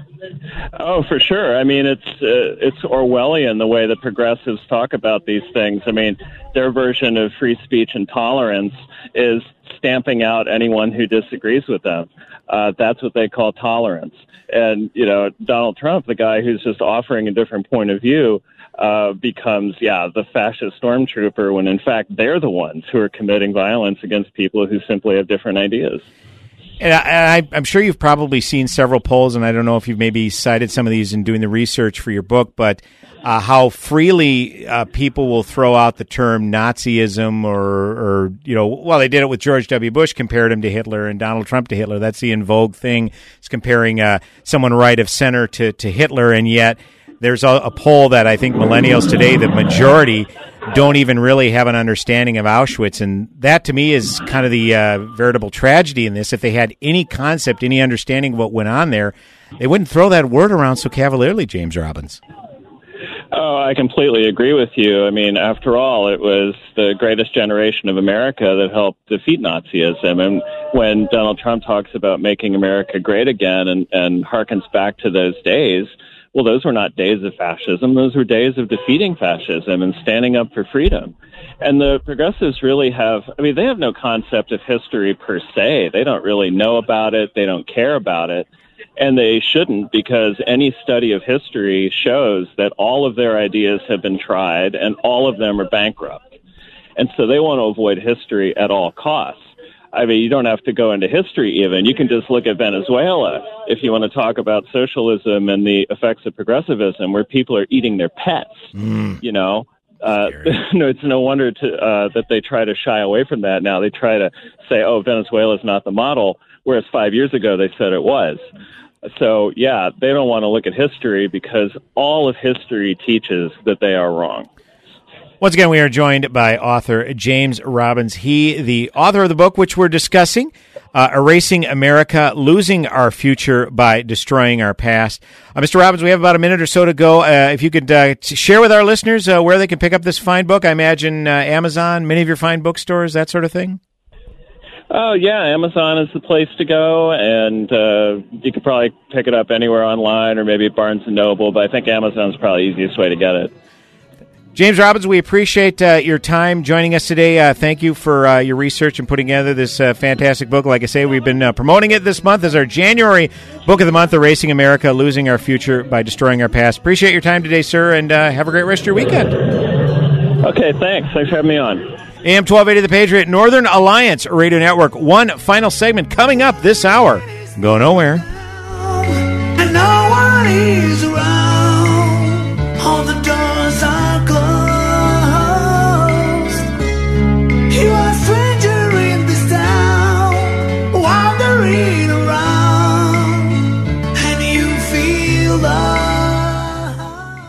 Oh, for sure. I mean, it's uh, it's Orwellian the way the progressives talk about these things. I mean, their version of free speech and tolerance is stamping out anyone who disagrees with them. Uh, that's what they call tolerance. And, you know, Donald Trump, the guy who's just offering a different point of view, uh, becomes, yeah, the fascist stormtrooper, when in fact they're the ones who are committing violence against people who simply have different ideas. And I, I, I'm sure you've probably seen several polls, and I don't know if you've maybe cited some of these in doing the research for your book, but uh, how freely uh, people will throw out the term Nazism or, or, you know, well, they did it with George W. Bush, compared him to Hitler, and Donald Trump to Hitler. That's the in vogue thing. It's comparing uh, someone right of center to, to Hitler, and yet there's a, a poll that I think millennials today, the majority, don't even really have an understanding of Auschwitz. And that, to me, is kind of the uh, veritable tragedy in this. If they had any concept, any understanding of what went on there, they wouldn't throw that word around so cavalierly, James Robbins. Oh, I completely agree with you. I mean, after all, it was the greatest generation of America that helped defeat Nazism. And when Donald Trump talks about making America great again and, and harkens back to those days, well, those were not days of fascism. Those were days of defeating fascism and standing up for freedom. And the progressives really have, I mean, they have no concept of history per se. They don't really know about it. They don't care about it. And they shouldn't, because any study of history shows that all of their ideas have been tried and all of them are bankrupt. And so they want to avoid history at all costs. I mean, you don't have to go into history even. You can just look at Venezuela if you want to talk about socialism and the effects of progressivism, where people are eating their pets, mm. you know. Uh, no, it's no wonder to, uh, that they try to shy away from that now. They try to say, oh, Venezuela is not the model, whereas five years ago they said it was. So, yeah, they don't want to look at history because all of history teaches that they are wrong. Once again, we are joined by author James Robbins. He, the author of the book which we're discussing, uh, Erasing America, Losing Our Future by Destroying Our Past. Uh, Mister Robbins, we have about a minute or so to go. Uh, if you could uh, t- share with our listeners uh, where they can pick up this fine book. I imagine uh, Amazon, many of your fine bookstores, that sort of thing. Oh, yeah, Amazon is the place to go, and uh, you could probably pick it up anywhere online or maybe at Barnes and Noble, but I think Amazon's probably the easiest way to get it. James Robbins, we appreciate uh, your time joining us today. Uh, thank you for uh, your research and putting together this uh, fantastic book. Like I say, we've been uh, promoting it this month as our January Book of the Month, Erasing America, Losing Our Future by Destroying Our Past. Appreciate your time today, sir, and uh, have a great rest of your weekend. Okay, thanks. Thanks for having me on. A M twelve eighty The Patriot, Northern Alliance Radio Network. One final segment coming up this hour. Go nowhere. And no one is around. All the doors are closed. You are a stranger in this town, wandering around, and you feel the...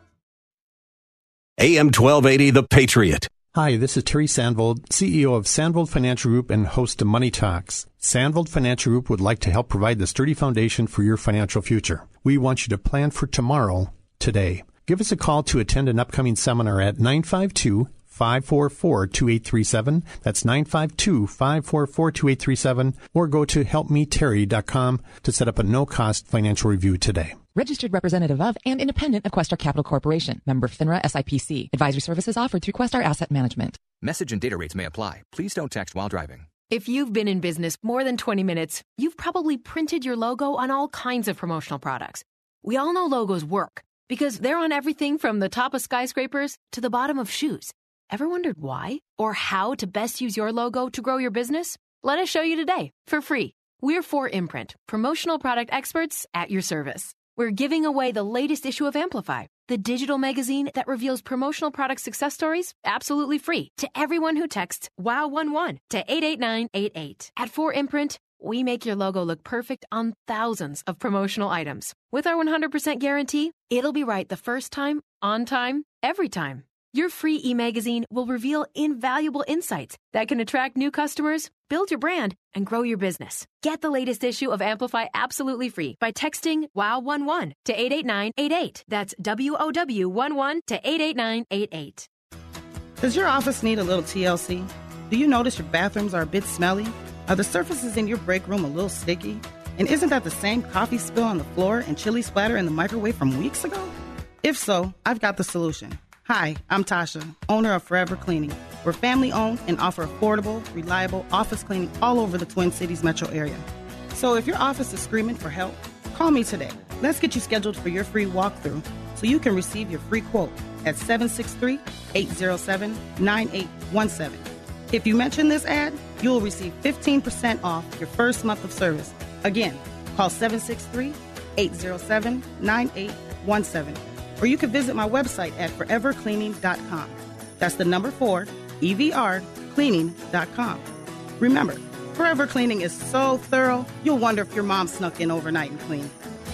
A M twelve eighty The Patriot. Hi, this is Terry Sandvold, C E O of Sandvold Financial Group and host of Money Talks. Sandvold Financial Group would like to help provide the sturdy foundation for your financial future. We want you to plan for tomorrow, today. Give us a call to attend an upcoming seminar at nine five two, five four four, two eight three seven. That's nine five two, five four four, two eight three seven. Or go to help me terry dot com to set up a no-cost financial review today. Registered representative of and independent of Questar Capital Corporation. Member FINRA S I P C. Advisory services offered through Questar Asset Management. Message and data rates may apply. Please don't text while driving. If you've been in business more than twenty minutes, you've probably printed your logo on all kinds of promotional products. We all know logos work because they're on everything from the top of skyscrapers to the bottom of shoes. Ever wondered why or how to best use your logo to grow your business? Let us show you today for free. We're four Imprint, promotional product experts at your service. We're giving away the latest issue of Amplify, the digital magazine that reveals promotional product success stories absolutely free to everyone who texts wow one one to eight eight nine eight eight. At four Imprint, we make your logo look perfect on thousands of promotional items. With our one hundred percent guarantee, it'll be right the first time, on time, every time. Your free e-magazine will reveal invaluable insights that can attract new customers, build your brand, and grow your business. Get the latest issue of Amplify absolutely free by texting wow one one to eight eight nine eight eight. That's W O W one one to eight eight nine eight eight. Does your office need a little T L C? Do you notice your bathrooms are a bit smelly? Are the surfaces in your break room a little sticky? And isn't that the same coffee spill on the floor and chili splatter in the microwave from weeks ago? If so, I've got the solution. Hi, I'm Tasha, owner of Forever Cleaning. We're family-owned and offer affordable, reliable office cleaning all over the Twin Cities metro area. So if your office is screaming for help, call me today. Let's get you scheduled for your free walkthrough so you can receive your free quote at seven six three, eight zero seven, nine eight one seven. If you mention this ad, you will receive fifteen percent off your first month of service. Again, call seven six three, eight zero seven, nine eight one seven. Or you can visit my website at forever cleaning dot com. That's the number four, E V R, cleaning dot com. Remember, Forever Cleaning is so thorough, you'll wonder if your mom snuck in overnight and cleaned.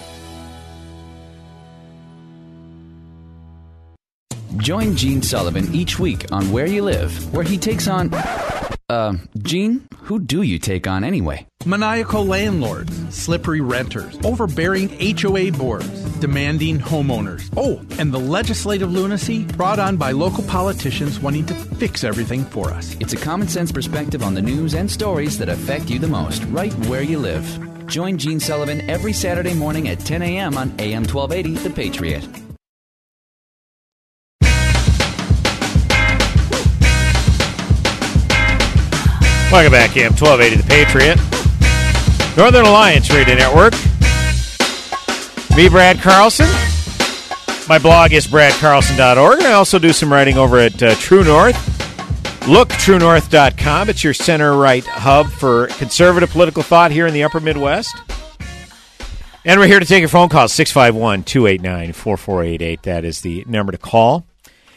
Join Gene Sullivan each week on Where You Live, where he takes on... Uh, Gene, who do you take on anyway? Maniacal landlords, slippery renters, overbearing H O A boards, demanding homeowners. Oh, and the legislative lunacy brought on by local politicians wanting to fix everything for us. It's a common sense perspective on the news and stories that affect you the most, right where you live. Join Gene Sullivan every Saturday morning at ten a.m. on A M twelve eighty, The Patriot. Welcome back, A M twelve eighty, The Patriot. Northern Alliance Radio Network. Me, Brad Carlson. My blog is brad carlson dot org. I also do some writing over at uh, True North. Look true north dot com. It's your center-right hub for conservative political thought here in the upper Midwest. And we're here to take your phone calls, six five one, two eight nine, four four eight eight. That is the number to call.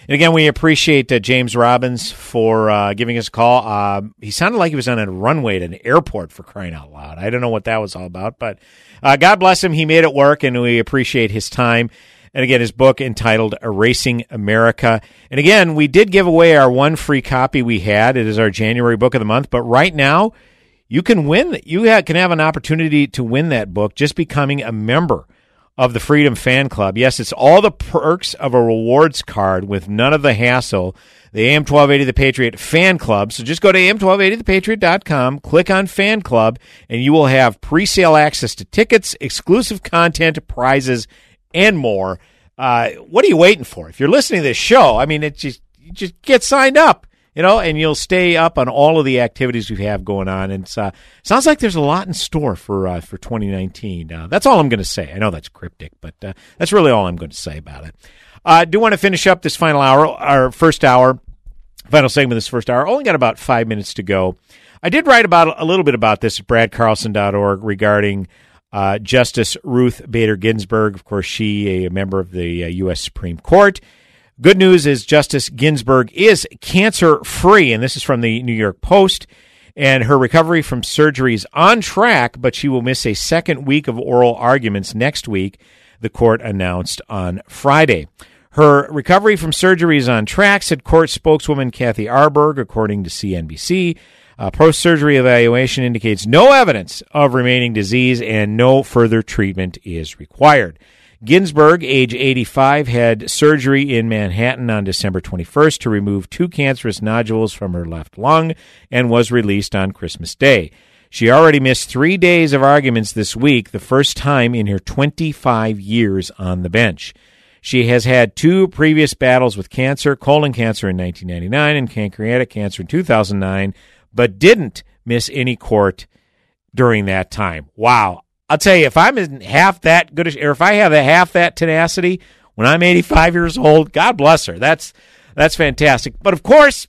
And again, we appreciate uh, James Robbins for uh, giving us a call. Uh, he sounded like he was on a runway at an airport, for crying out loud. I don't know what that was all about, but uh, God bless him. He made it work, and we appreciate his time. And again, his book entitled Erasing America. And again, we did give away our one free copy we had. It is our January book of the month. But right now, you can win. You ha- can have an opportunity to win that book just becoming a member of the Freedom Fan Club. Yes, it's all the perks of a rewards card with none of the hassle. The A M twelve eighty The Patriot Fan Club. So just go to A M twelve eighty the patriot dot com, click on Fan Club, and you will have pre-sale access to tickets, exclusive content, prizes, and more. Uh, what are you waiting for? If you're listening to this show, I mean, it just you just get signed up, you know, and you'll stay up on all of the activities we have going on. And it uh, sounds like there's a lot in store for uh, for twenty nineteen. Uh, that's all I'm going to say. I know that's cryptic, but uh, that's really all I'm going to say about it. I uh, do want to finish up this final hour, our first hour, final segment of this first hour. Only got about five minutes to go. I did write about a little bit about this at brad carlson dot org regarding uh, Justice Ruth Bader Ginsburg. Of course, she a member of the uh, U S Supreme Court. Good news is Justice Ginsburg is cancer-free, and this is from the New York Post, and her recovery from surgery is on track, but she will miss a second week of oral arguments next week, the court announced on Friday. Her recovery from surgery is on track, said court spokeswoman Kathy Arberg, according to C N B C. Uh, post-surgery evaluation indicates no evidence of remaining disease and no further treatment is required. Ginsburg, age eighty-five, had surgery in Manhattan on December twenty-first to remove two cancerous nodules from her left lung and was released on Christmas Day. She already missed three days of arguments this week, the first time in her twenty-five years on the bench. She has had two previous battles with cancer, colon cancer in nineteen ninety-nine and pancreatic cancer in two thousand nine, but didn't miss any court during that time. Wow. I'll tell you, if I'm in half that good, or if I have a half that tenacity when I'm eighty-five years old, God bless her. That's that's fantastic. But of course,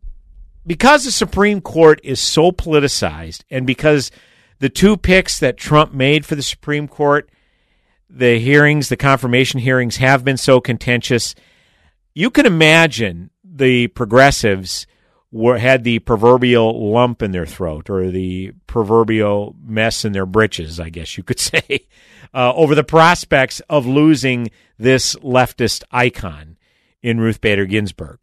because the Supreme Court is so politicized, and because the two picks that Trump made for the Supreme Court, the hearings, the confirmation hearings, have been so contentious, you can imagine the progressives were, had the proverbial lump in their throat, or the proverbial mess in their britches, I guess you could say, uh, over the prospects of losing this leftist icon in Ruth Bader Ginsburg.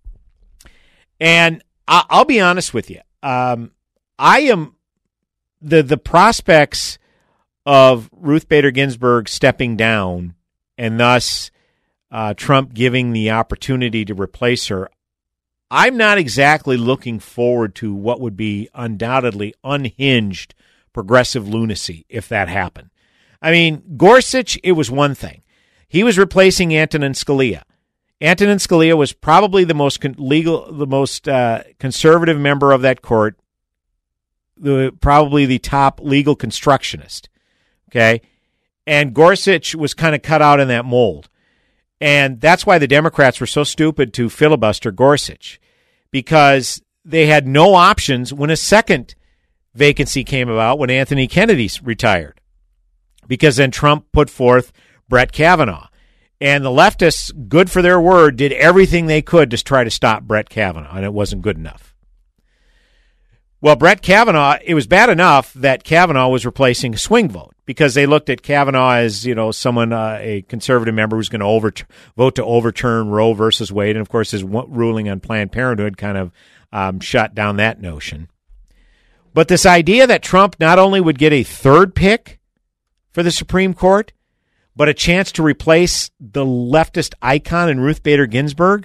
And I- I'll be honest with you. Um, I am the the prospects of Ruth Bader Ginsburg stepping down and thus uh, Trump giving the opportunity to replace her, I'm not exactly looking forward to what would be undoubtedly unhinged progressive lunacy if that happened. I mean, Gorsuch, it was one thing. He was replacing Antonin Scalia. Antonin Scalia was probably the most con- legal, the most uh, conservative member of that court, the probably the top legal constructionist. Okay, and Gorsuch was kind of cut out in that mold. And that's why the Democrats were so stupid to filibuster Gorsuch, because they had no options when a second vacancy came about when Anthony Kennedy retired, because then Trump put forth Brett Kavanaugh. And the leftists, good for their word, did everything they could to try to stop Brett Kavanaugh, and it wasn't good enough. Well, Brett Kavanaugh, it was bad enough that Kavanaugh was replacing a swing vote, because they looked at Kavanaugh as, you know, someone, uh, a conservative member who's going to over, vote to overturn Roe versus Wade. And, of course, his ruling on Planned Parenthood kind of um, shut down that notion. But this idea that Trump not only would get a third pick for the Supreme Court, but a chance to replace the leftist icon in Ruth Bader Ginsburg,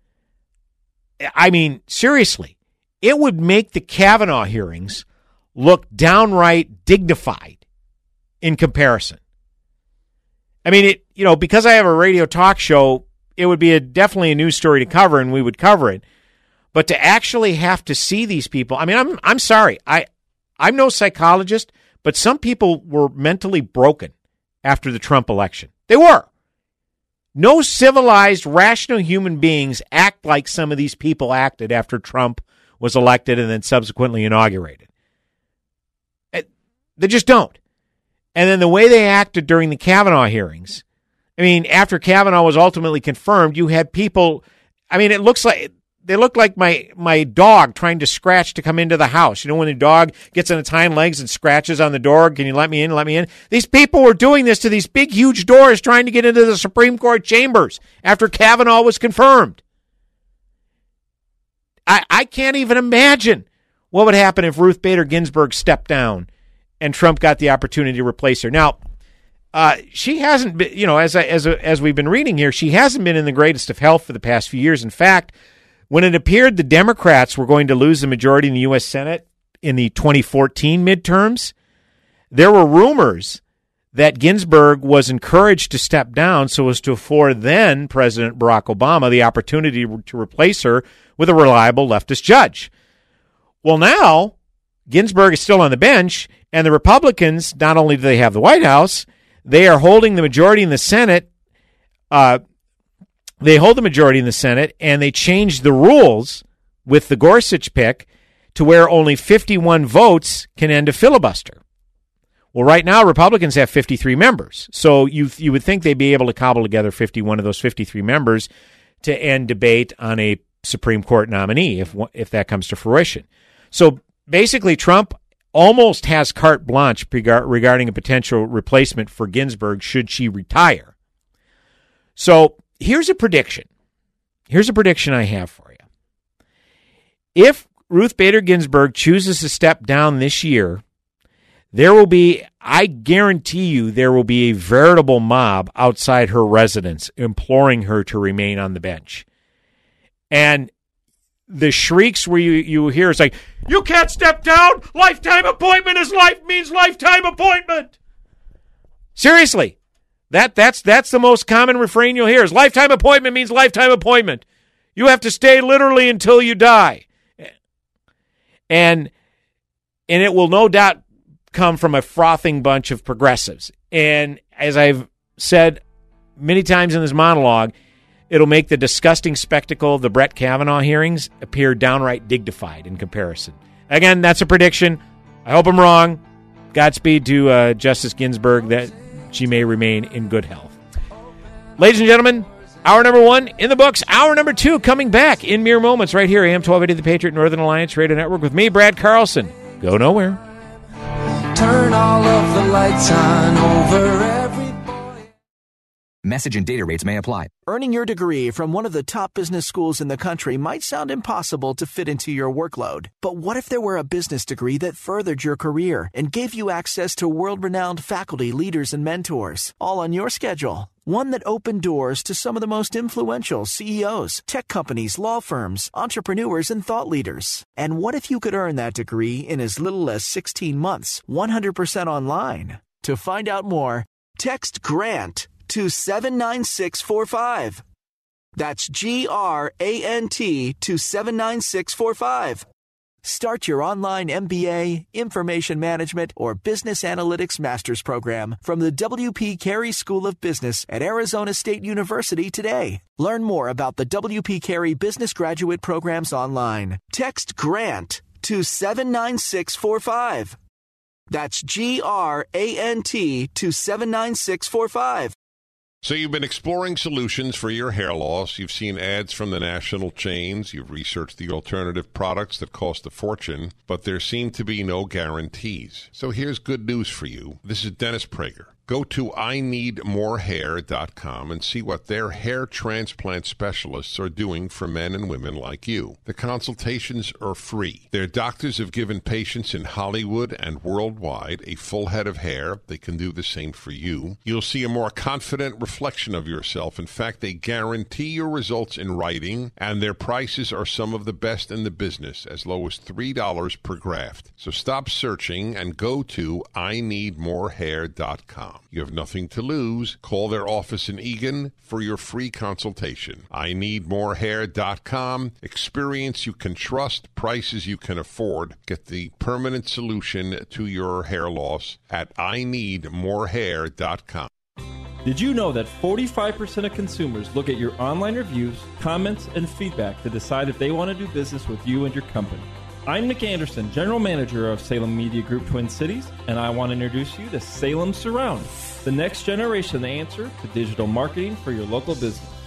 I mean, seriously, it would make the Kavanaugh hearings look downright dignified in comparison. I mean, it, you know, because I have a radio talk show, it would be a, definitely a news story to cover, and we would cover it. But to actually have to see these people, I mean, I'm I'm sorry, I I'm no psychologist, but some people were mentally broken after the Trump election. They were. No civilized, rational human beings act like some of these people acted after Trump was elected and then subsequently inaugurated. They just don't. And then the way they acted during the Kavanaugh hearings, I mean, after Kavanaugh was ultimately confirmed, you had people I mean, it looks like they look like my my dog trying to scratch to come into the house. You know, when the dog gets on its hind legs and scratches on the door, can you let me in? Let me in. These people were doing this to these big, huge doors, trying to get into the Supreme Court chambers after Kavanaugh was confirmed. I I can't even imagine what would happen if Ruth Bader Ginsburg stepped down and Trump got the opportunity to replace her. Now, uh, she hasn't been, you know, as I, as as we've been reading here, she hasn't been in the greatest of health for the past few years. In fact, when it appeared the Democrats were going to lose the majority in the U S Senate in the twenty fourteen midterms, there were rumors that Ginsburg was encouraged to step down so as to afford then President Barack Obama the opportunity to replace her with a reliable leftist judge. Well, now Ginsburg is still on the bench, and the Republicans, not only do they have the White House, they are holding the majority in the Senate. Uh, they hold the majority in the Senate, and they changed the rules with the Gorsuch pick to where only fifty-one votes can end a filibuster. Well, right now, Republicans have fifty-three members, so you you would think they'd be able to cobble together fifty-one of those fifty-three members to end debate on a Supreme Court nominee, if if that comes to fruition. So basically, Trump almost has carte blanche regarding a potential replacement for Ginsburg should she retire. So here's a prediction. Here's a prediction I have for you. If Ruth Bader Ginsburg chooses to step down this year, there will be, I guarantee you, there will be a veritable mob outside her residence imploring her to remain on the bench. And the shrieks where you, you hear is like, you can't step down. Lifetime appointment is life means lifetime appointment. Seriously, that that's that's the most common refrain you'll hear is lifetime appointment means lifetime appointment. You have to stay literally until you die. And and it will no doubt come from a frothing bunch of progressives. And as I've said many times in this monologue, it'll make the disgusting spectacle of the Brett Kavanaugh hearings appear downright dignified in comparison. Again, that's a prediction. I hope I'm wrong. Godspeed to uh, Justice Ginsburg, that she may remain in good health. Ladies and gentlemen, hour number one in the books. Hour number two coming back in mere moments right here. A M twelve eighty, The Patriot, Northern Alliance Radio Network with me, Brad Carlson. Go nowhere. Turn all of the lights on over every boy. Message and data rates may apply. Earning your degree from one of the top business schools in the country might sound impossible to fit into your workload. But what if there were a business degree that furthered your career and gave you access to world-renowned faculty, leaders, and mentors, all on your schedule? One that opened doors to some of the most influential C E Os, tech companies, law firms, entrepreneurs, and thought leaders. And what if you could earn that degree in as little as sixteen months, one hundred percent online? To find out more, text GRANT to seven nine six four five. That's G R A N T to seven nine six four five. Start your online M B A, Information Management, or Business Analytics Master's Program from the W P Carey School of Business at Arizona State University today. Learn more about the W P Carey Business Graduate Programs online. Text GRANT to seven nine six four five. That's G R A N T to seven nine six four five. So you've been exploring solutions for your hair loss. You've seen ads from the national chains. You've researched the alternative products that cost a fortune, but there seem to be no guarantees. So here's good news for you. This is Dennis Prager. Go to I need more hair dot com and see what their hair transplant specialists are doing for men and women like you. The consultations are free. Their doctors have given patients in Hollywood and worldwide a full head of hair. They can do the same for you. You'll see a more confident reflection of yourself. In fact, they guarantee your results in writing, and their prices are some of the best in the business, as low as three dollars per graft. So stop searching and go to I need more hair dot com. You have nothing to lose. Call their office in Eagan for your free consultation. I need more hair dot com. Experience you can trust, prices you can afford. Get the permanent solution to your hair loss at I need more hair dot com. Did you know that forty-five percent of consumers look at your online reviews, comments, and feedback to decide if they want to do business with you and your company? I'm Nick Anderson, General Manager of Salem Media Group Twin Cities, and I want to introduce you to Salem Surround, the next generation answer to digital marketing for your local business.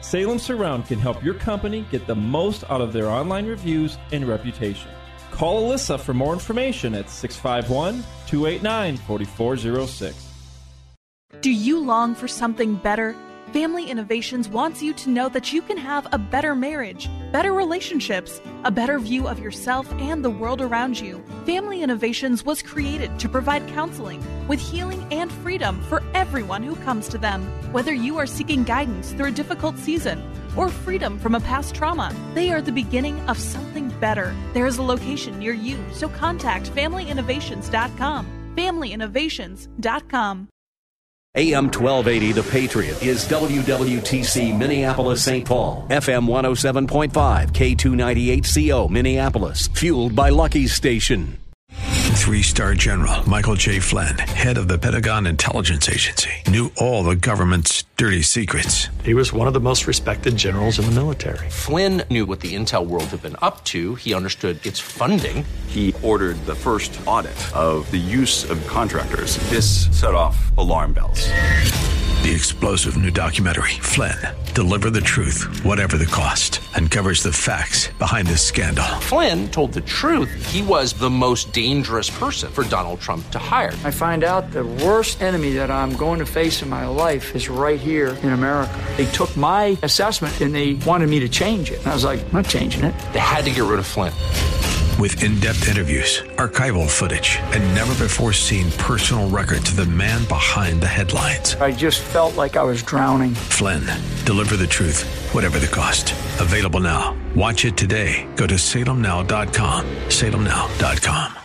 Salem Surround can help your company get the most out of their online reviews and reputation. Call Alyssa for more information at six five one, two eight nine, four four zero six. Do you long for something better? Family Innovations wants you to know that you can have a better marriage, better relationships, a better view of yourself and the world around you. Family Innovations was created to provide counseling with healing and freedom for everyone who comes to them. Whether you are seeking guidance through a difficult season or freedom from a past trauma, they are the beginning of something better. There is a location near you, so contact family innovations dot com. family innovations dot com. A M twelve eighty The Patriot is W W T C Minneapolis Saint Paul, F M one oh seven point five, K two ninety-eight C O Minneapolis, fueled by Lucky's Station. Three-star General Michael J. Flynn, head of the Pentagon Intelligence Agency, knew all the government's dirty secrets. He was one of the most respected generals in the military. Flynn knew what the intel world had been up to. He understood its funding. He ordered the first audit of the use of contractors. This set off alarm bells. The explosive new documentary, Flynn, Deliver the Truth, Whatever the Cost, uncovers the facts behind this scandal. Flynn told the truth. He was the most dangerous person for Donald Trump to hire. I find out the worst enemy that I'm going to face in my life is right here in America. They took my assessment and they wanted me to change it. And I was like, I'm not changing it. They had to get rid of Flynn. With in-depth interviews, archival footage, and never-before-seen personal records of the man behind the headlines. I just felt like I was drowning. Flynn, Deliver the Truth, Whatever the Cost. Available now. Watch it today. Go to salem now dot com. salem now dot com.